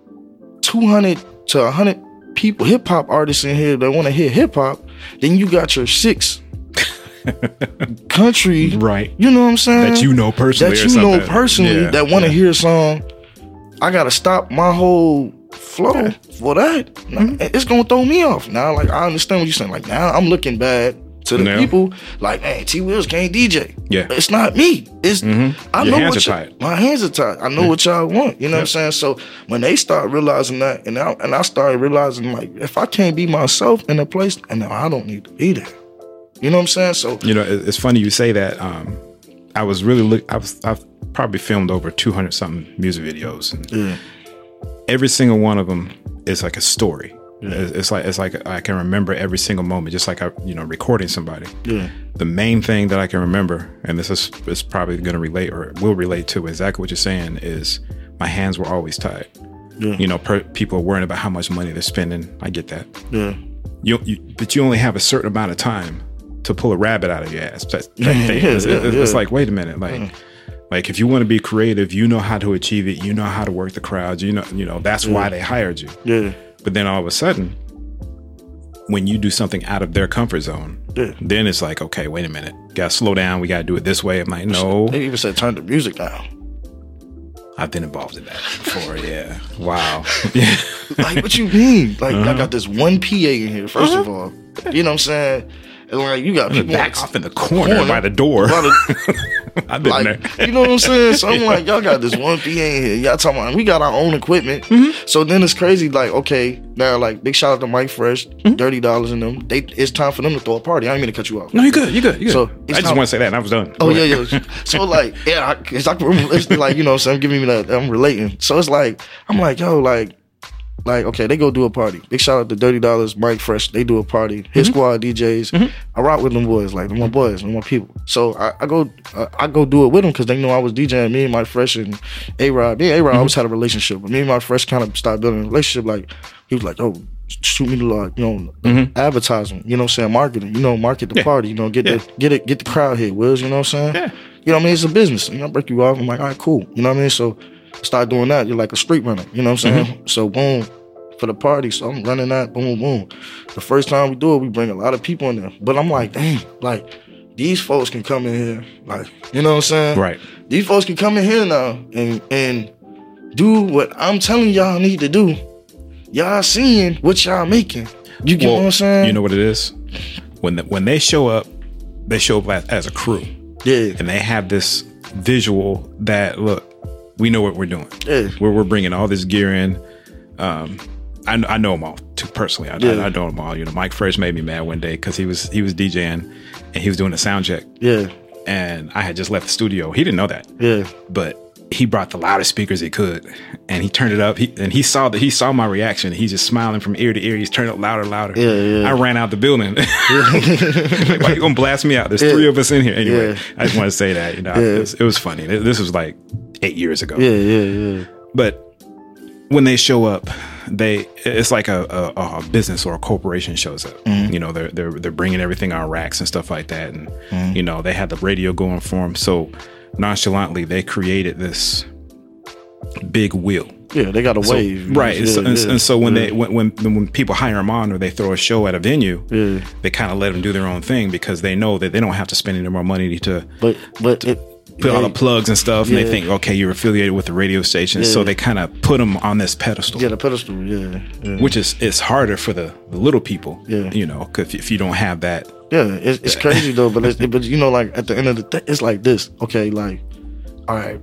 200 to 100 people, hip hop artists in here that want to hear hip hop. Then you got your 6 country, right? You know what I'm saying? That you know personally, that want to hear a song. I gotta stop my whole flow for that. It's gonna throw me off. Now, like, I understand what you're saying. Like, now I'm looking bad to the people, like, man, T Wills can't DJ. Yeah, it's not me. It's I know what my hands are tied. I know what y'all want. You know what I'm saying? So when they start realizing that, and I started realizing, like, if I can't be myself in a place, and I don't need to be there. You know what I'm saying? So it's funny you say that. I was really I've probably filmed over 200 something music videos, and every single one of them is like a story. It's like I can remember every single moment, just like recording somebody. The main thing that I can remember, and this is probably going to relate or will relate to exactly what you're saying, is my hands were always tied. People are worrying about how much money they're spending. I get that. But you only have a certain amount of time to pull a rabbit out of your ass. It's like, wait a minute, like if you want to be creative, you know how to achieve it. You know how to work the crowds. You know that's why they hired you. But then all of a sudden, when you do something out of their comfort zone, then it's like, okay, wait a minute. Gotta slow down. We gotta do it this way. I'm like, no. They even said turn the music down. I've been involved in that before, yeah. Wow. Like, what you mean? Like, I got this one PA in here, first of all. You know what I'm saying? And like, you got people back off in the corner by the door. I've been there. You know what I'm saying? So I'm like, y'all got this one PA in here. Y'all talking about, we got our own equipment. So then it's crazy. Like, okay, now, like, big shout out to Mike Fresh, $30 in them. It's time for them to throw a party. I ain't mean to cut you off. No, you're good. So I just want to say that, and I was done. Oh, yeah. So like, it's like, you know what I'm saying? Giving me that, I'm relating. So it's like, I'm like, yo, like, okay, they go do a party. Big shout out to $30, Mike Fresh. They do a party. His squad DJs. I rock with them boys. Like, they're my boys, they're my people. So I go do it with them because they know I was DJing. Me and Mike Fresh and A-Rod. Me and A-Rod always had a relationship. But me and Mike Fresh kind of started building a relationship. Like, he was like, oh, shoot me the advertising. You know what I'm saying? Marketing. Market the party. Get the crowd here, Wills. You know what I'm saying? Yeah. You know what I mean? It's a business. I break you off. I'm like, all right, cool. You know what I mean? So start doing that. You're like a street runner. You know what I'm saying? So boom, for the party. So I'm running that. Boom, boom. The first time we do it, we bring a lot of people in there. But I'm like, dang, like, these folks can come in here. Like, you know what I'm saying? Right. These folks can come in here now and do what I'm telling y'all need to do. Y'all seeing what y'all making. You get what I'm saying? You know what it is? When they show up as a crew. Yeah. And they have this visual that, look, we know what we're doing. Yeah. We're bringing all this gear in. I know them all too personally. I know them all. Mike Fresh made me mad one day because he was DJing and he was doing a sound check. Yeah. And I had just left the studio. He didn't know that. Yeah. But he brought the loudest speakers he could, and he turned it up. He saw my reaction. He's just smiling from ear to ear. He's turned it louder, louder. Yeah. I ran out the building. Like, why you gonna blast me out? There's 3 of us in here. Anyway, I just want to say that, it was funny. This was like 8 years ago. Yeah. But when they show up, it's like a business or a corporation shows up. They're bringing everything on racks and stuff like that, and they had the radio going for them. So nonchalantly, they created this big wheel. Yeah, they got a wave, right? And so when people hire them on or they throw a show at a venue, they kind of let them do their own thing because they know that they don't have to spend any more money to put all the plugs and stuff, and they think, okay, you're affiliated with the radio station, so they kind of put them on this pedestal. Yeah, the pedestal, which is it's harder for the little people, cause if you don't have that. Yeah, it's crazy though, but like at the end of the day, it's like this. Okay, like, all right,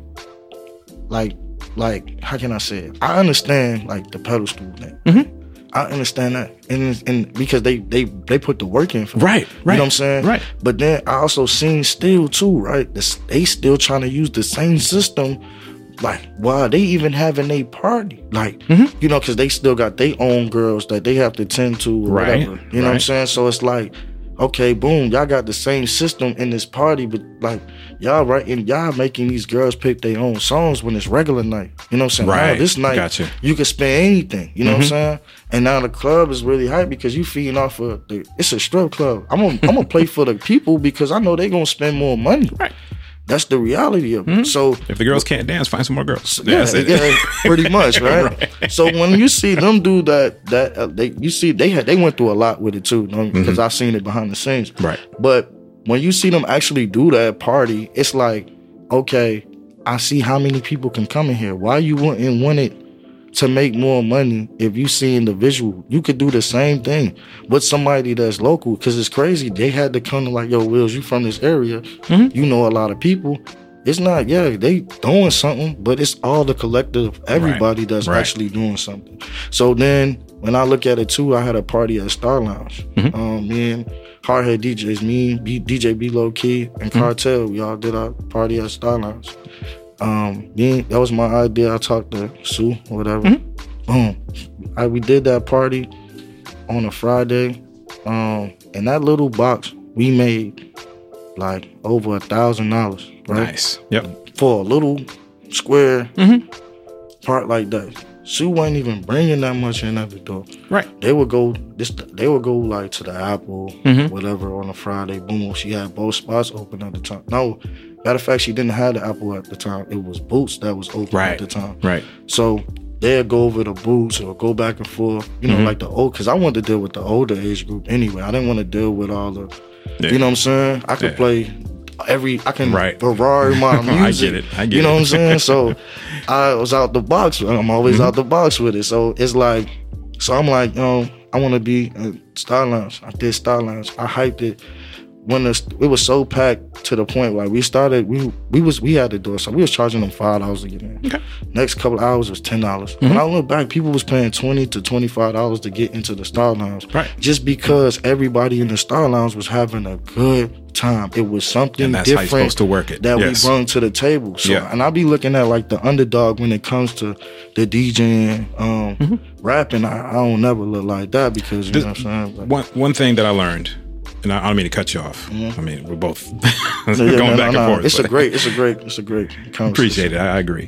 like how can I say it? I understand like the pedestal thing. Mm-hmm. I understand that, and because they put the work in for right. You know what I'm saying? Right. But then I also seen still too, right? They still trying to use the same system, like while they even having a party, like because they still got their own girls that they have to tend to, or whatever. You know what I'm saying? So it's like, okay, boom, y'all got the same system in this party, but like y'all y'all making these girls pick their own songs when it's regular night. You know what I'm saying? Right. Now, this night you can spend anything. You know what I'm saying? And now the club is really hype because you feeding off of it's a strip club. I'm gonna play for the people because I know they gonna spend more money. Right. That's the reality of it. So if the girls can't dance, find some more girls. Yeah, pretty much, right? So when you see them do that, they went through a lot with it too, because I've seen it behind the scenes. Right. But when you see them actually do that party, it's like, okay, I see how many people can come in here. Why you wouldn't want it to make more money if you seeing the visual? You could do the same thing with somebody that's local, because it's crazy. They had to come to like, yo, Wills, you from this area. You know a lot of people. It's not, they doing something, but it's all the collective, everybody that's actually doing something. So then when I look at it too, I had a party at Star Lounge. Me and Hardhead DJs, DJ B Low Key, and Cartel, we all did our party at Star Lounge. That was my idea. I talked to Sue or whatever. Boom. We did that party on a Friday. In that little box, we made like over $1,000. Right? Nice. Yep. For a little square part like that. Sue wasn't even bringing that much in at the door. Right. They would go like to the Apple, whatever, on a Friday. Boom. She had both spots open at the time. No, matter of fact, she didn't have the Apple at the time. It was Boots that was open at the time. Right. So they'd go over to Boots or go back and forth, like the old, because I wanted to deal with the older age group anyway. I didn't want to deal with all the, you know what I'm saying? I could play I can Ferrari my music. I get it. You know what I'm saying? So I was out the box. I'm always out the box with it. So it's like, I'm like, I want to be at Star Lounge. I did Star Lounge. I hyped it. When it was so packed to the point where we started, we had the door, so we was charging them $5 to get in. Okay. Next couple of hours was $10. When I look back, people was paying $20 to $25 to get into the Star Lounge, just because everybody in the Star Lounge was having a good time. It was something and that's different how you're supposed to work it. that we brought to the table. So, and I be looking at like the underdog when it comes to the DJing, rapping. I don't never look like that because you know what I'm saying. But one thing that I learned. And I don't mean to cut you off. I mean, we're both going back and forth. It's a great conversation. Appreciate it. I agree.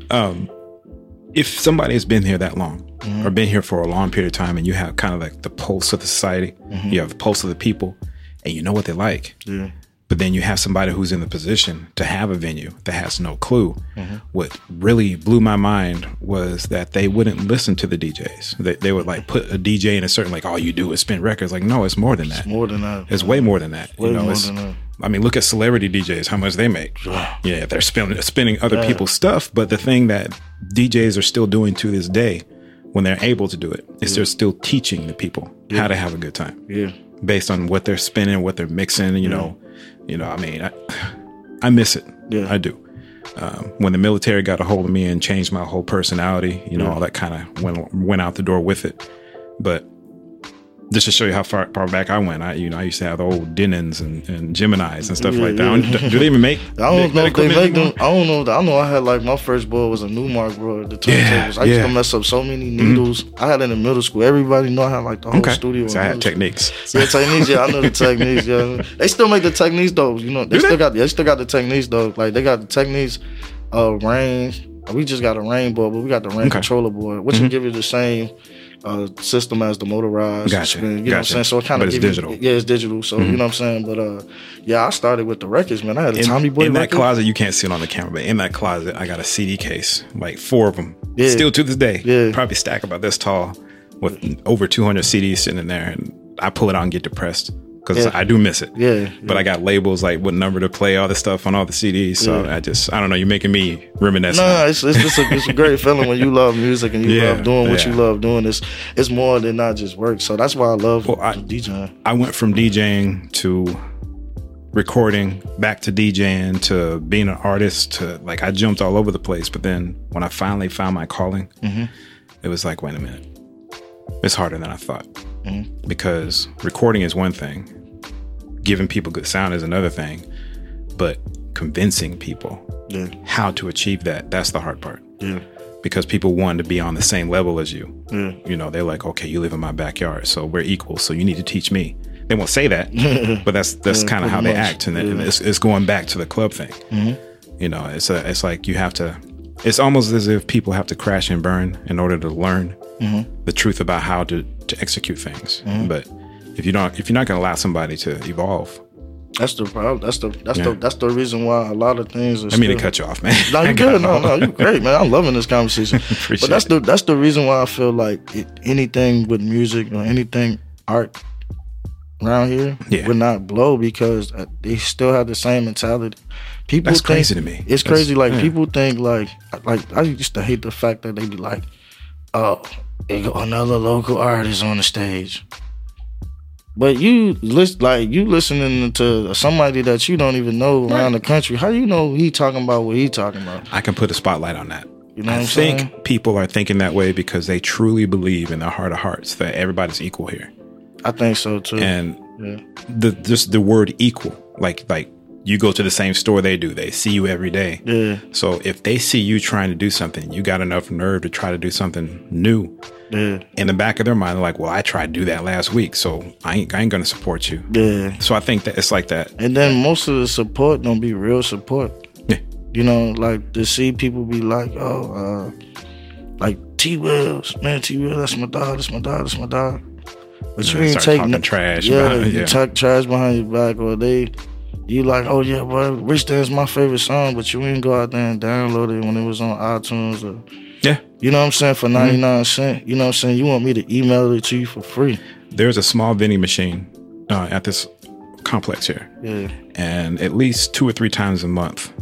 If somebody has been here that long or been here for a long period of time and you have kind of like the pulse of the society, you have the pulse of the people, and you know what they like. Yeah. But then you have somebody who's in the position to have a venue that has no clue. What really blew my mind was that they wouldn't listen to the DJs. They would like put a DJ in a certain, like, all you do is spin records. Like, no, it's more than that. It's more than that. It's way more than that. Way more than that. I mean, look at celebrity DJs, how much they make. Yeah, they're spinning other people's stuff. But the thing that DJs are still doing to this day, when they're able to do it, is they're still teaching the people how to have a good time. Yeah. Based on what they're spinning, what they're mixing, you know, I mean, I miss it. Yeah. I do. When the military got a hold of me and changed my whole personality, all that kind of went out the door with it. But just to show you how far back I went, I used to have the old Denons and Geminis and stuff like that. Do they even make? I don't know if they make them. I don't know. I know I had like my first board was a Newmark, bro. The turntables. I used to mess up so many needles. I had it in middle school. Everybody know I had like the whole studio. So I had Techniques. Yeah, Techniques. Yeah, I know the Techniques. Yeah, they still make the Techniques though. You know, they still got the Techniques though. Like they got the Techniques, Rain. We just got a Rain board, but we got the Rain controller board, which will give you the same system as the motorized. Gotcha. You know what I'm saying? So it kind of digital. Yeah, it's digital. So you know what I'm saying? But I started with the records, man. I had a Tommy Boy in that record. closet. You can't see it on the camera, but in that closet, I got a CD case, like 4 of them. Yeah. Still to this day. Yeah. Probably stack about this tall with over 200 CDs sitting in there, and I pull it out and get depressed. Because I do miss it. Yeah. But I got labels like what number to play, all this stuff on all the CDs. So I don't know, you're making me reminisce. No, it's a great feeling when you love music and you love doing what you love doing. It's more than not just work. So that's why I love DJing. I went from DJing to recording, back to DJing, to being an artist, to like I jumped all over the place. But then when I finally found my calling, it was like, wait a minute. It's harder than I thought. Because recording is one thing, giving people good sound is another thing, but convincing people how to achieve that's the hard part. Because people want to be on the same level as you. You know, they're like, okay, you live in my backyard, so we're equal, so you need to teach me. They won't say that, but that's kind of how they act, and it's going back to the club thing. You know, it's like you have to. It's almost as if people have to crash and burn in order to learn the truth about how to execute things. But if you're not going to allow somebody to evolve, that's the problem. That's the reason why a lot of things. I mean to cut you off, man. No, you're good. No, you're great, man. I'm loving this conversation. But that's the reason why I feel like anything with music or anything art around here would not blow, because they still have the same mentality. People That's crazy to me. It's crazy. Like people think like I used to hate the fact that they be like, oh, they got another local artist on the stage. But you listening to somebody that you don't even know around the country. How do you know he talking about what he talking about? I can put a spotlight on that. You know what I'm saying? I think people are thinking that way because they truly believe in their heart of hearts that everybody's equal here. I think so too. And the word equal, like you go to the same store they do. They see you every day. Yeah. So if they see you trying to do something, you got enough nerve to try to do something new. Yeah. In the back of their mind, they're like, well, I tried to do that last week, so I ain't going to support you. Yeah. So I think that it's like that. And then most of the support don't be real support. Yeah. You know, like to see people be like, oh, like T Wills, man, T Wills, that's my dog, that's my dog. But you ain't taking trash. You talk trash behind your back, or you like, oh yeah, boy, Rich Dan's my favorite song, but you ain't go out there and download it when it was on iTunes or you know what I'm saying, for 99 cents. You know what I'm saying? You want me to email it to you for free. There's a small vending machine at this complex here. Yeah. And at least 2 or 3 times a month,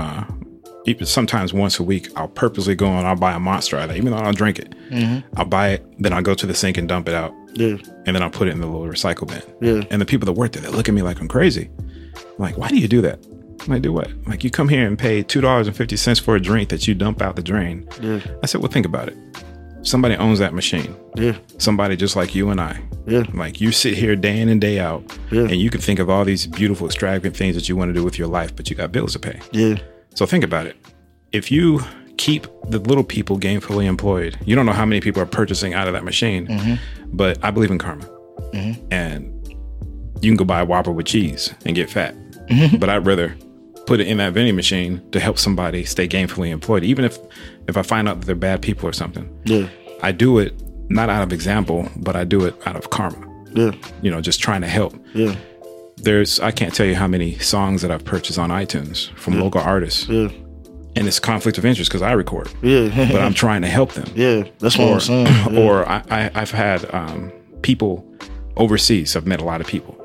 even sometimes once a week, I'll purposely go and I'll buy a Monster out of it, even though I don't drink it. I'll buy it, then I'll go to the sink and dump it out. Yeah. And then I'll put it in the little recycle bin. Yeah. And the people that work there, they look at me like I'm crazy. I'm like, why do you do that? I'm like, do what? Like, you come here and pay $2.50 for a drink that you dump out the drain. Yeah. I said, well, think about it. Somebody owns that machine. Yeah. Somebody just like you and I. Yeah. Like, you sit here day in and day out, and you can think of all these beautiful, extravagant things that you want to do with your life, but you got bills to pay. Yeah. So think about it. If you keep the little people gainfully employed, you don't know how many people are purchasing out of that machine, but I believe in karma. And you can go buy a Whopper with cheese and get fat. But I'd rather put it in that vending machine to help somebody stay gainfully employed, even if I find out that they're bad people or something. Yeah. I do it not out of example, but I do it out of karma. Yeah. You know, just trying to help. Yeah. I can't tell you how many songs that I've purchased on iTunes from local artists. Yeah. And it's conflict of interest because I record. Yeah. But I'm trying to help them. Yeah. That's what I'm saying. Yeah. Or I've had people overseas. I've met a lot of people.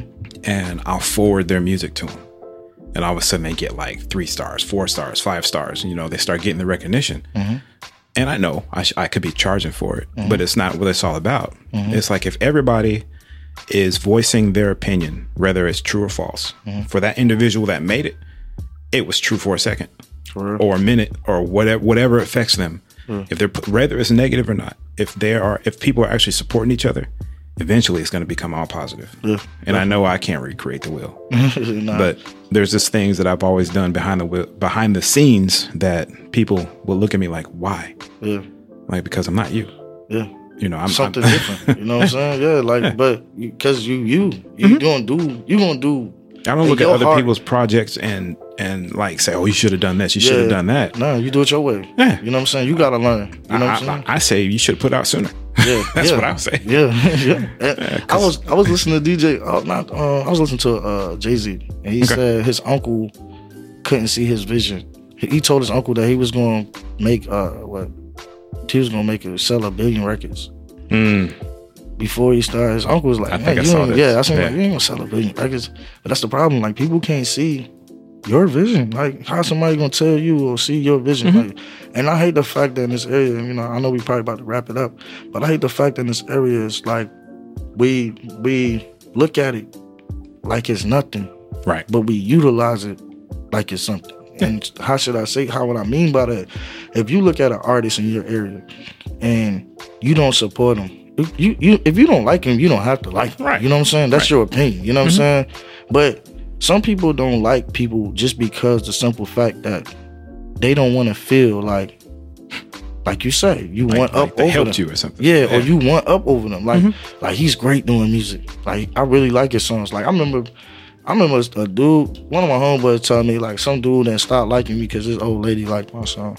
And I'll forward their music to them. And all of a sudden they get like 3 stars, 4 stars, 5 stars. You know, they start getting the recognition. And I know I could be charging for it, but it's not what it's all about. It's like if everybody is voicing their opinion, whether it's true or false, for that individual that made it, it was true for a second or a minute or whatever affects them. If they're whether it's negative or not, if people are actually supporting each other eventually it's going to become all positive. Yeah. And I know I can't recreate the wheel, Nah. but there's just things that I've always done behind the scenes that people will look at me like, why? Yeah. Like, because I'm not you. Yeah. You know, I'm something different. You know what I'm saying? Yeah, like, but because you gonna do. I don't look at other people's projects and like say, oh, you should have done this, you should have done that. No, you do it your way. Yeah. You know what I'm saying? You gotta learn. You know what I'm saying? I say you should put out sooner. Yeah, That's what I say. Yeah, yeah. I was listening to DJ. I was listening to Jay-Z, and he said his uncle couldn't see his vision. He told his uncle that he was gonna make he was gonna sell 1 billion records. Before he started, his uncle was like, I saw this. Yeah, I said, like, you ain't gonna sell 1 billion records. But that's the problem. Like, people can't see your vision. Like, how somebody gonna tell you or see your vision? Like, and I hate the fact that in this area, you know, I know we probably about to wrap it up, but I hate the fact that in this area is like we look at it like it's nothing, right? But we utilize it like it's something. And how would I mean by that? If you look at an artist in your area and you don't support them, if you don't like him, you don't have to like him. Right. You know what I'm saying? That's your opinion. You know what I'm saying? But some people don't like people just because the simple fact that they don't want to feel like you say, you want up they over helped them. you or something. Yeah, or you want up over them. Like he's great doing music. Like, I really like his songs. Like, I remember a dude, one of my homeboys told me, like, some dude that stopped liking me because this old lady liked my song.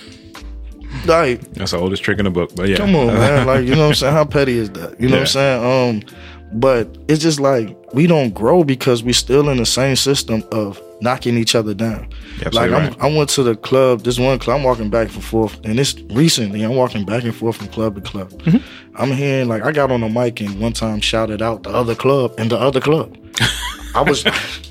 Like, that's the oldest trick in the book, but yeah. Come on, man. Like, you know what I'm saying? How petty is that? You know what I'm saying? But it's just like, we don't grow because we still in the same system of knocking each other down. Like, I went to the club, this one club, I'm walking back and forth, and it's recently, I'm walking back and forth from club to club. I'm hearing, like, I got on the mic and one time shouted out the other club and the other club. I was...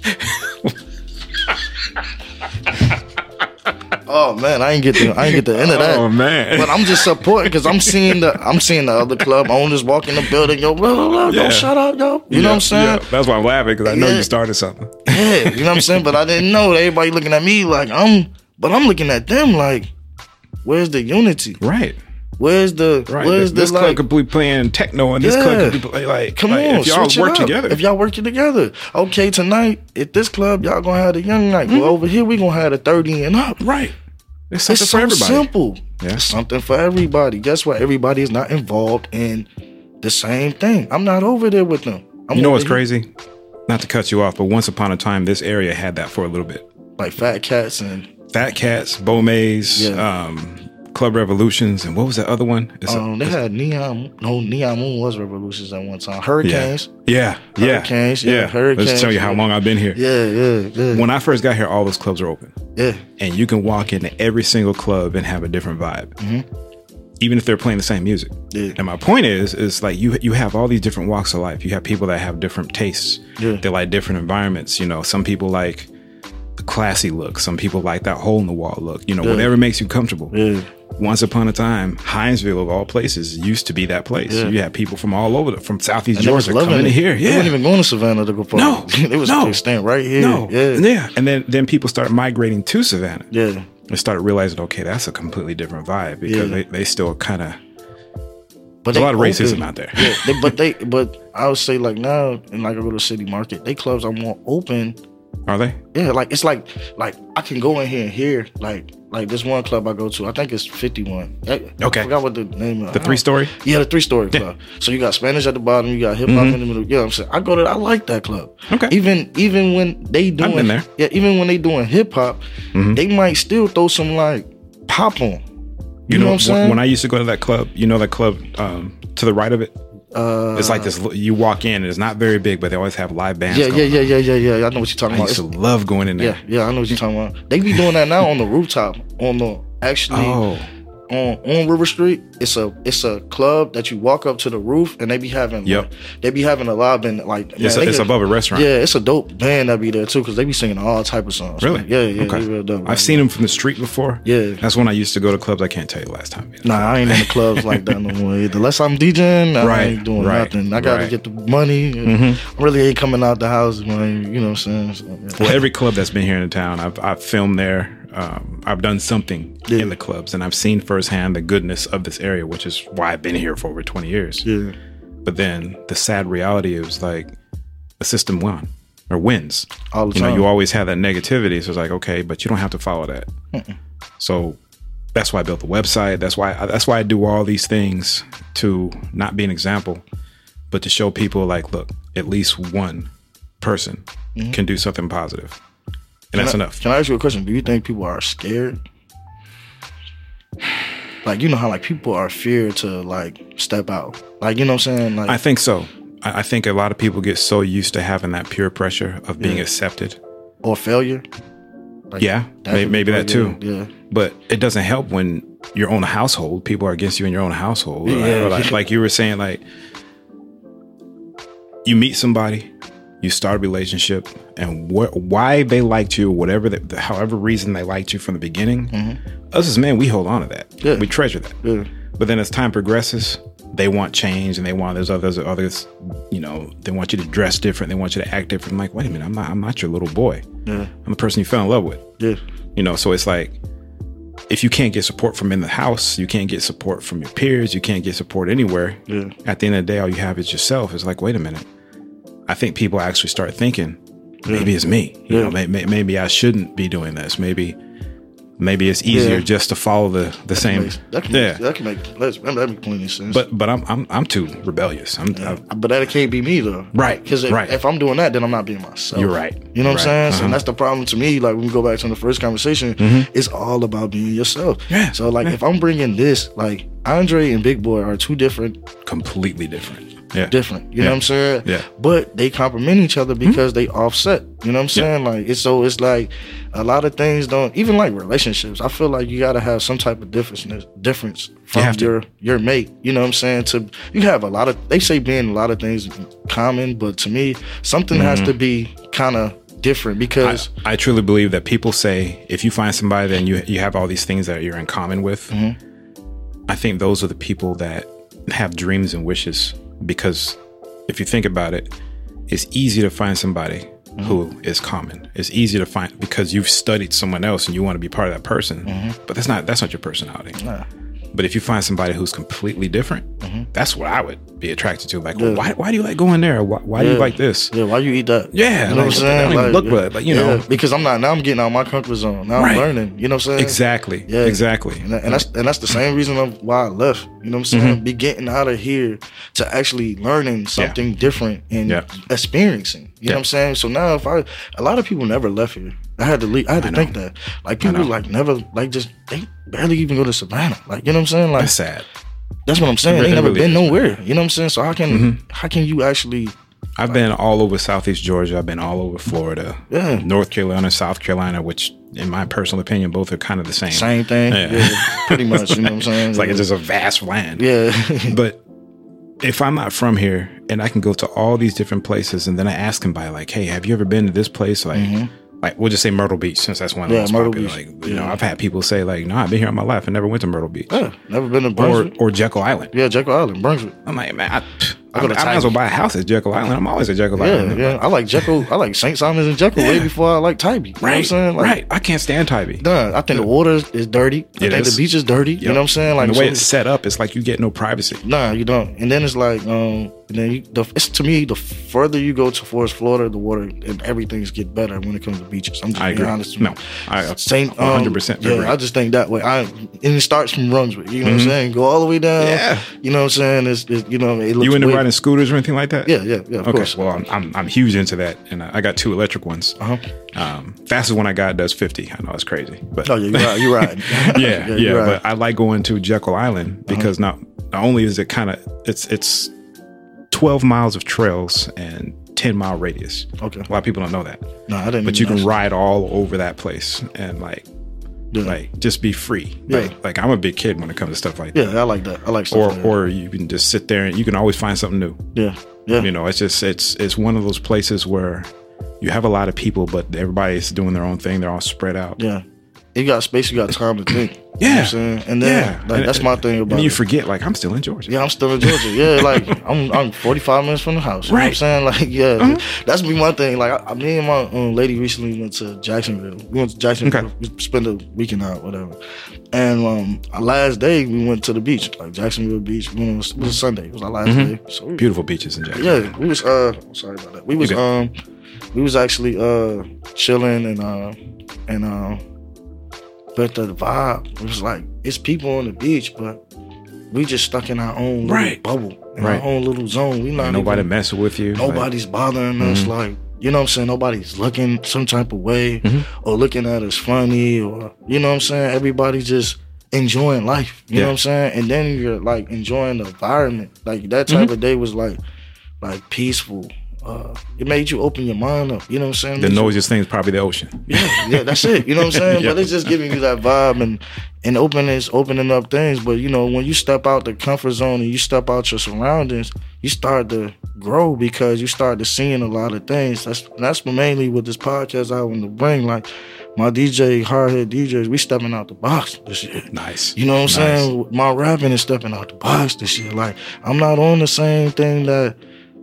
Oh man, I ain't get the end of that. Oh man, but I'm just supporting because I'm seeing the other club owners walk in the building. Yo, blah, blah, blah, yo, shut up, yo. You know what I'm saying? Yeah. That's why I'm laughing because I know you started something. Yeah, you know what I'm saying. But I didn't know everybody looking at me like I'm looking at them like, where's the unity? Right. Where's the this club could be playing techno and this club could be playing like, come on, if y'all work together. If y'all working together. Okay, tonight at this club y'all gonna have the young night. Well, over here we gonna have the 30 and up. Right. It's so for everybody. Simple. Yeah. It's something for everybody. Guess what? Everybody is not involved in the same thing. I'm not over there with them. You know what's crazy? Not to cut you off, but once upon a time, this area had that for a little bit. Like Fat Cats, Bo Mays, Club Revolutions, and what was that other one? They had Neon Moon was Revolutions at one time. Hurricanes. Hurricanes. Let's tell you how long I've been here. Yeah. When I first got here, all those clubs are open. Yeah. And you can walk into every single club and have a different vibe. Even if they're playing the same music. Yeah. And my point is like you have all these different walks of life. You have people that have different tastes. Yeah. They like different environments. You know, some people like the classy look. Some people like that hole in the wall look. You know, whatever makes you comfortable. Yeah. Once upon a time, Hinesville of all places used to be that place. Yeah. You had people from all over, from Southeast Georgia coming in here. They weren't even going to Savannah to go party. No, they staying right here. No, and then people started migrating to Savannah. Yeah, and started realizing, okay, that's a completely different vibe because they still kind of. But there's a lot of racism out there. Yeah, but I would say like now in like a little city market, they clubs are more open. Are they? Yeah, like it's like I can go in here and hear like this one club I go to. I think it's 51. I forgot what the name of the 3-story. Yeah, the 3-story club. So you got Spanish at the bottom, you got hip hop in the middle. You know what I'm saying? I go to. I like that club. Okay. Even when they doing, I've been there. Yeah, even when they doing hip hop, they might still throw some like pop on. You know what I'm saying? When I used to go to that club, you know that club to the right of it. It's like this. You walk in, and it's not very big, but they always have live bands. Yeah. I know what you're talking about. I used to love going in there. Yeah, I know what you're talking about. They be doing that now on the rooftop, on River Street. It's a club that you walk up to the roof, and they be having a live band like. It's above a restaurant. Yeah, it's a dope band that be there too because they be singing all type of songs. Really? Yeah. Okay. Real dope, I've seen them from the street before. Yeah, that's when I used to go to clubs. I can't tell you last time. Nah, I ain't in the clubs like that no more either. Unless I'm DJing, I ain't doing nothing. I gotta get the money. I really ain't coming out the house, man. You know what I'm saying? So, Well, every club that's been here in town, I've filmed there. I've done something in the clubs, and I've seen firsthand the goodness of this area, which is why I've been here for over 20 years. Yeah. But then the sad reality is like the system wins all the time. You know, you always have that negativity. So it's like, okay, but you don't have to follow that. So that's why I built the website. That's why I do all these things, to not be an example, but to show people like, look, at least one person can do something positive. And that's enough. Can I ask you a question? Do you think people are scared? Like, you know how like people are feared to like step out. Like, you know what I'm saying? Like, I think so. I think a lot of people get so used to having that peer pressure of being accepted. Or failure. Like, yeah, maybe that too. Yeah. But it doesn't help when your own household, people are against you in your own household. Yeah. Like you were saying, like, you meet somebody, you start a relationship, and why they liked you, however reason they liked you from the beginning, us as men, we hold on to that. Yeah. We treasure that. Yeah. But then as time progresses, they want change, and they want there's others, you know, they want you to dress different, they want you to act different. I'm like, wait a minute, I'm not your little boy. Yeah. I'm the person you fell in love with. Yeah. You know, so it's like, if you can't get support from in the house, you can't get support from your peers, you can't get support anywhere. Yeah. At the end of the day, all you have is yourself. It's like, wait a minute. I think people actually start thinking, maybe it's me. You know, maybe I shouldn't be doing this. Maybe it's easier just to follow the same. That can make plenty of sense. But I'm too rebellious. But that can't be me though. Right. Because if I'm doing that, then I'm not being myself. You're right. You know what I'm saying? So that's the problem to me. Like when we go back to the first conversation, it's all about being yourself. Yeah. So like if I'm bringing this, like Andre and Big Boy are two completely different. Yeah. Different. You know what I'm saying? Yeah. But they complement each other because they offset. You know what I'm saying? Like it's like a lot of things don't, even like relationships, I feel like you gotta have some type of difference from your mate. You know what I'm saying? You have a lot of, they say being a lot of things common, but to me, something has to be kind of different because I truly believe that people say if you find somebody then you have all these things that you're in common with. I think those are the people that have dreams and wishes. Because if you think about it, it's easy to find somebody who is common. It's easy to find because you've studied someone else and you want to be part of that person. But that's not your personality. Nah. But if you find somebody who's completely different, that's what I would be attracted to. Like, well, why do you like going there? Why do you like this? Yeah, why you eat that? Yeah, you know what I'm saying? I don't even look good, but you know, because I'm getting out of my comfort zone. Now I'm learning. You know what I'm saying? Exactly. Yeah, exactly. And that's the same reason why I left. You know what I'm saying? Be getting out of here to actually learning something different and experiencing. You know what I'm saying? So now a lot of people never left here. I had to leave. I had to think that. Like people like never like just they barely even go to Savannah. Like, you know what I'm saying? Like that's sad. That's what I'm saying. They never been nowhere. You know what I'm saying? So how can you actually? I've been all over Southeast Georgia. I've been all over Florida, North Carolina, South Carolina, which in my personal opinion, both are kind of the same. Same thing. Yeah, pretty much. You know what I'm saying? It's like it's just a vast land. Yeah. But if I'm not from here and I can go to all these different places and then I ask somebody like, hey, have you ever been to this place? Like we'll just say Myrtle Beach since that's one of the most popular. Like, you know, I've had people say like, no, I've been here all my life. I never went to Myrtle Beach. Yeah, never been to Brunswick. Or Jekyll Island. Yeah, Jekyll Island, Brunswick. I'm like, man, I might as well buy a house at Jekyll Island. I'm always at Jekyll Island. Yeah. I like Jekyll. I like St. Simon's and Jekyll way before I like Tybee. You know what I'm saying? Like, right. I can't stand Tybee. I think the water is dirty. I think the beach is dirty. You know what I'm saying? Like and the way it's set up, it's like you get no privacy. Nah, you don't. And then it's like, it's to me, the further you go towards Florida, the water and everything's get better when it comes to beaches. I'm just being honest. No, I 100% agree. Yeah, I just think that way. And it starts from Brunswick. You know what I'm saying? Go all the way down. Yeah. You know what I'm saying? It's you know, it looks. You into riding scooters or anything like that? Yeah, of course. Well, I'm huge into that, and I got 2 electric ones. Fastest one I got does 50. I know it's crazy, but you're right. yeah. But I like going to Jekyll Island because not only is it kind of it's 12 miles of trails and 10-mile radius. Okay, a lot of people don't know that. No, I didn't. But you can ride all over that place and like just be free. Yeah. Like I'm a big kid when it comes to stuff like that. Yeah, I like that. I like stuff like that. Or you can just sit there and you can always find something new. Yeah. You know, it's just it's one of those places where you have a lot of people, but everybody's doing their own thing. They're all spread out. Yeah. You got space. You got time to think. You know what I'm saying? And then like that's my thing about it. And you it. forget, like, I'm still in Georgia. Yeah, I'm still in Georgia. Yeah, like I'm 45 minutes from the house. You know what I'm saying? Like, yeah, that's be my thing. Like me and my lady recently went to Jacksonville. We went to Jacksonville. Okay. We spent a weekend out, whatever. And our last day we went to the beach, like Jacksonville Beach. It was a Sunday. It was our last day. So beautiful beaches in Jacksonville. Yeah, we was sorry about that. We was actually chilling but the vibe, it was like, it's people on the beach, but we just stuck in our own little bubble, in our own little zone. We not nobody messing with you. Nobody's bothering us. Like, you know what I'm saying? Nobody's looking some type of way or looking at us funny or, you know what I'm saying? Everybody's just enjoying life. You know what I'm saying? And then you're like enjoying the environment. Like that type of day was like peaceful. It made you open your mind up. You know what I'm saying? The noisiest thing is probably the ocean. Yeah, that's it. You know what I'm saying? But it's just giving you that vibe and opening up things. But you know, when you step out the comfort zone and you step out your surroundings, you start to grow because you start to seeing a lot of things. That's mainly what this podcast I want to bring. Like my hardhead DJs, we stepping out the box this year. Nice. You know what I'm saying? My rapping is stepping out the box this year. Like I'm not on the same thing that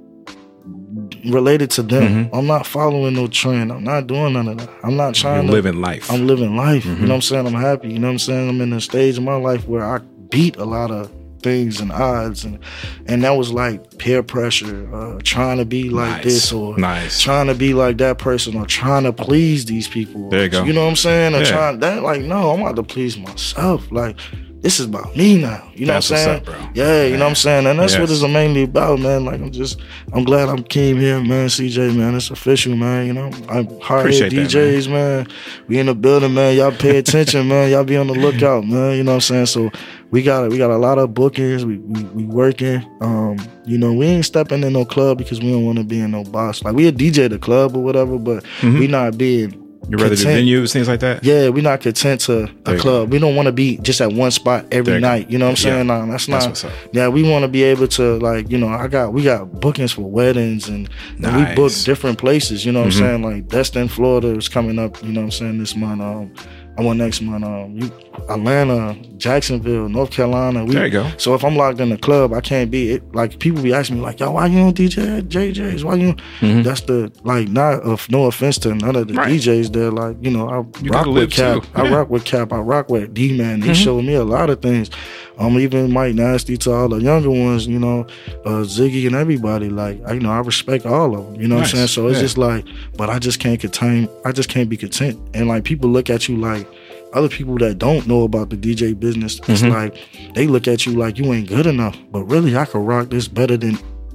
related to them. I'm not following no trend. I'm not doing none of that. I'm not trying to living life. I'm living life. You know what I'm saying? I'm happy. You know what I'm saying? I'm in a stage of my life where I beat a lot of things and odds and that was like peer pressure, trying to be like this or trying to be like that person or trying to please these people. There you go. You know what I'm saying? Or trying that, like, no, I'm about to please myself. Like, this is about me now. You know what I'm saying? What's up, bro. Yeah, you know what I'm saying? And that's what it's mainly about, man. Like, I'm glad I came here, man. CJ, man, it's official, man. You know, I'm hardhead DJs, man. We in the building, man. Y'all pay attention, man. Y'all be on the lookout, man. You know what I'm saying? So we got a lot of bookings. We working. You know, we ain't stepping in no club because we don't want to be in no box. Like, we a DJ at the club or whatever, but we not being you rather do venues, things like that? Yeah, we're not content to a club. We don't want to be just at one spot every night. You know what I'm saying? No, that's not. What's up. Yeah, we want to be able to, like, you know, we got bookings for weddings and we book different places. You know what I'm saying? Like Destin, Florida is coming up. You know what I'm saying? This month. I want next month. Atlanta, Jacksonville, North Carolina. There you go. So if I'm locked in the club, I can't be it. Like people be asking me, like, yo, why you don't DJ at JJ's? Why you? That's the no offense to none of the DJs there. Like, you know, I rock with Cap. I rock with Cap. I rock with D-Man. They showed me a lot of things. Even Mike Nasty to all the younger ones. You know, Ziggy and everybody. Like, you know, I respect all of them. You know what I'm saying? So it's just like, but I just can't be content. And like people look at you like. Other people that don't know about the DJ business, it's like they look at you like you ain't good enough. But really, I could rock this better than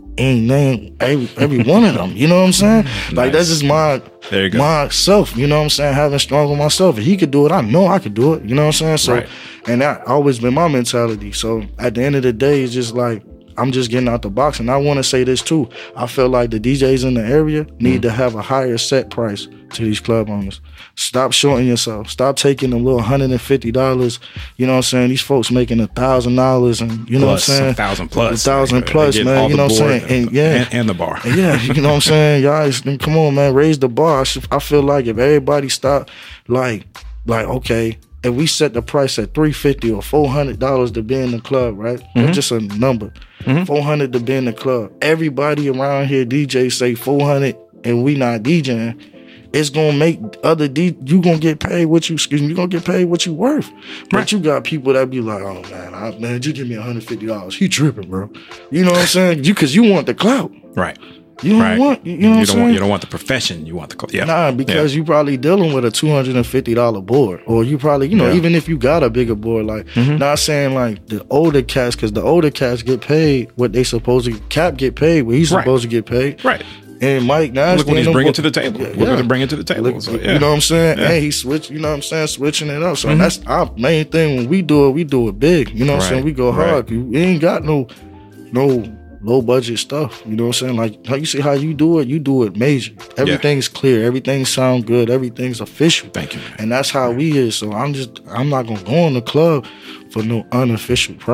every one of them. You know what I'm saying? Like that's just myself. You know what I'm saying? Having strong with myself. If he could do it, I know I could do it. You know what I'm saying? So, and that always been my mentality. So at the end of the day, it's just like I'm just getting out the box. And I want to say this too. I feel like the DJs in the area need to have a higher set price to these club owners. Stop shorting yourself. Stop taking a little $150. You know what I'm saying? These folks making $1,000 and you know what I'm saying? $1,000 plus. $1,000 plus, man. You know what I'm saying? And the bar. Yeah, you know what I'm saying? Y'all, come on, man. Raise the bar. I feel like if everybody stop, like, okay, if we set the price at $350 or $400 to be in the club, right? That's just a number. $400 to be in the club. Everybody around here, DJs say $400 and we not DJing. It's gonna make you gonna get paid what you gonna get paid what you worth. But you got people that be like, oh man, you give me $150. He tripping, bro. You know what I'm saying? Because you want the clout. Right. You don't want, you know what I'm saying? You don't want the profession. You want the clout. Nah, because you probably dealing with a $250 board, or you probably, you know, even if you got a bigger board, like not saying like the older cats, because the older cats get paid what they supposed to. Cap get paid what he's supposed to get paid. Right. And Mike Nasty, look what he's bringing to the table. Look what he's bringing to the table. So, you know what I'm saying? And he switch, you know what I'm saying, switching it up. So that's our main thing. When we do it big. You know what I'm saying? We go hard. We ain't got no low budget stuff. You know what I'm saying? Like how you see how you do it major. Everything's clear. Everything sound good. Everything's official. Thank you, man. And that's how we is. So I'm not gonna go in the club for no unofficial price.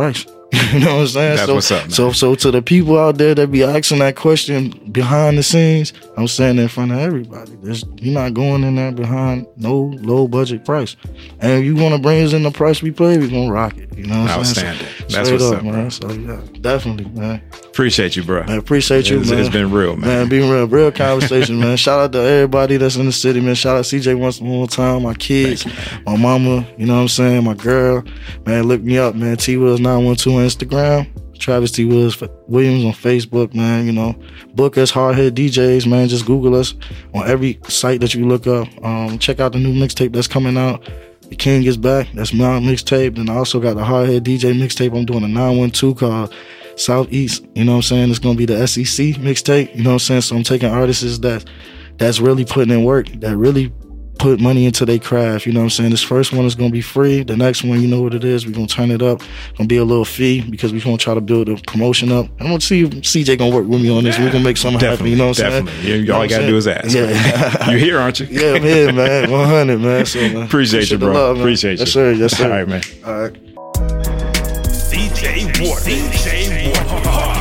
You know what I'm saying? That's what's up, man. So to the people out there that be asking that question behind the scenes, I'm saying in front of everybody. You're not going in there behind no low budget price. And if you want to bring us in the price we play, we're going to rock it. You know what I'm saying? Outstanding. That's what's up, man. bro. So yeah, definitely, man. Appreciate you, bro. I appreciate you, man. It's been real, man. Man, being real conversation, man. Shout out to everybody that's in the city, man. Shout out CJ once more time, my kids, my mama, you know what I'm saying, my girl. Man, look me up, man. T Wills 912 on Instagram. Travis T Williams on Facebook, man. You know, book us, Hardhead DJs, man. Just Google us on every site that you look up. Check out the new mixtape that's coming out. The King is back. That's my mixtape. Then I also got the Hardhead DJ mixtape. I'm doing a 912 called Southeast. You know what I'm saying? It's gonna be the SEC mixtape. You know what I'm saying? So I'm taking artists that's really putting in work, that really put money into their craft. You know what I'm saying? This first one is gonna be free. The next one, you know what it is. We're gonna turn it up. It's gonna be a little fee because we're gonna try to build a promotion up. I'm gonna see if CJ gonna work with me on this. We're gonna make something happen. You know what I'm saying? Definitely. All you gotta do is ask. Yeah. You here, aren't you? Yeah, I'm here, man. 100, man. So, man, appreciate you, bro. Love, appreciate you. Yes, sir. Yes, sir. All right, man. All right. DJ Ward. DJ Ward.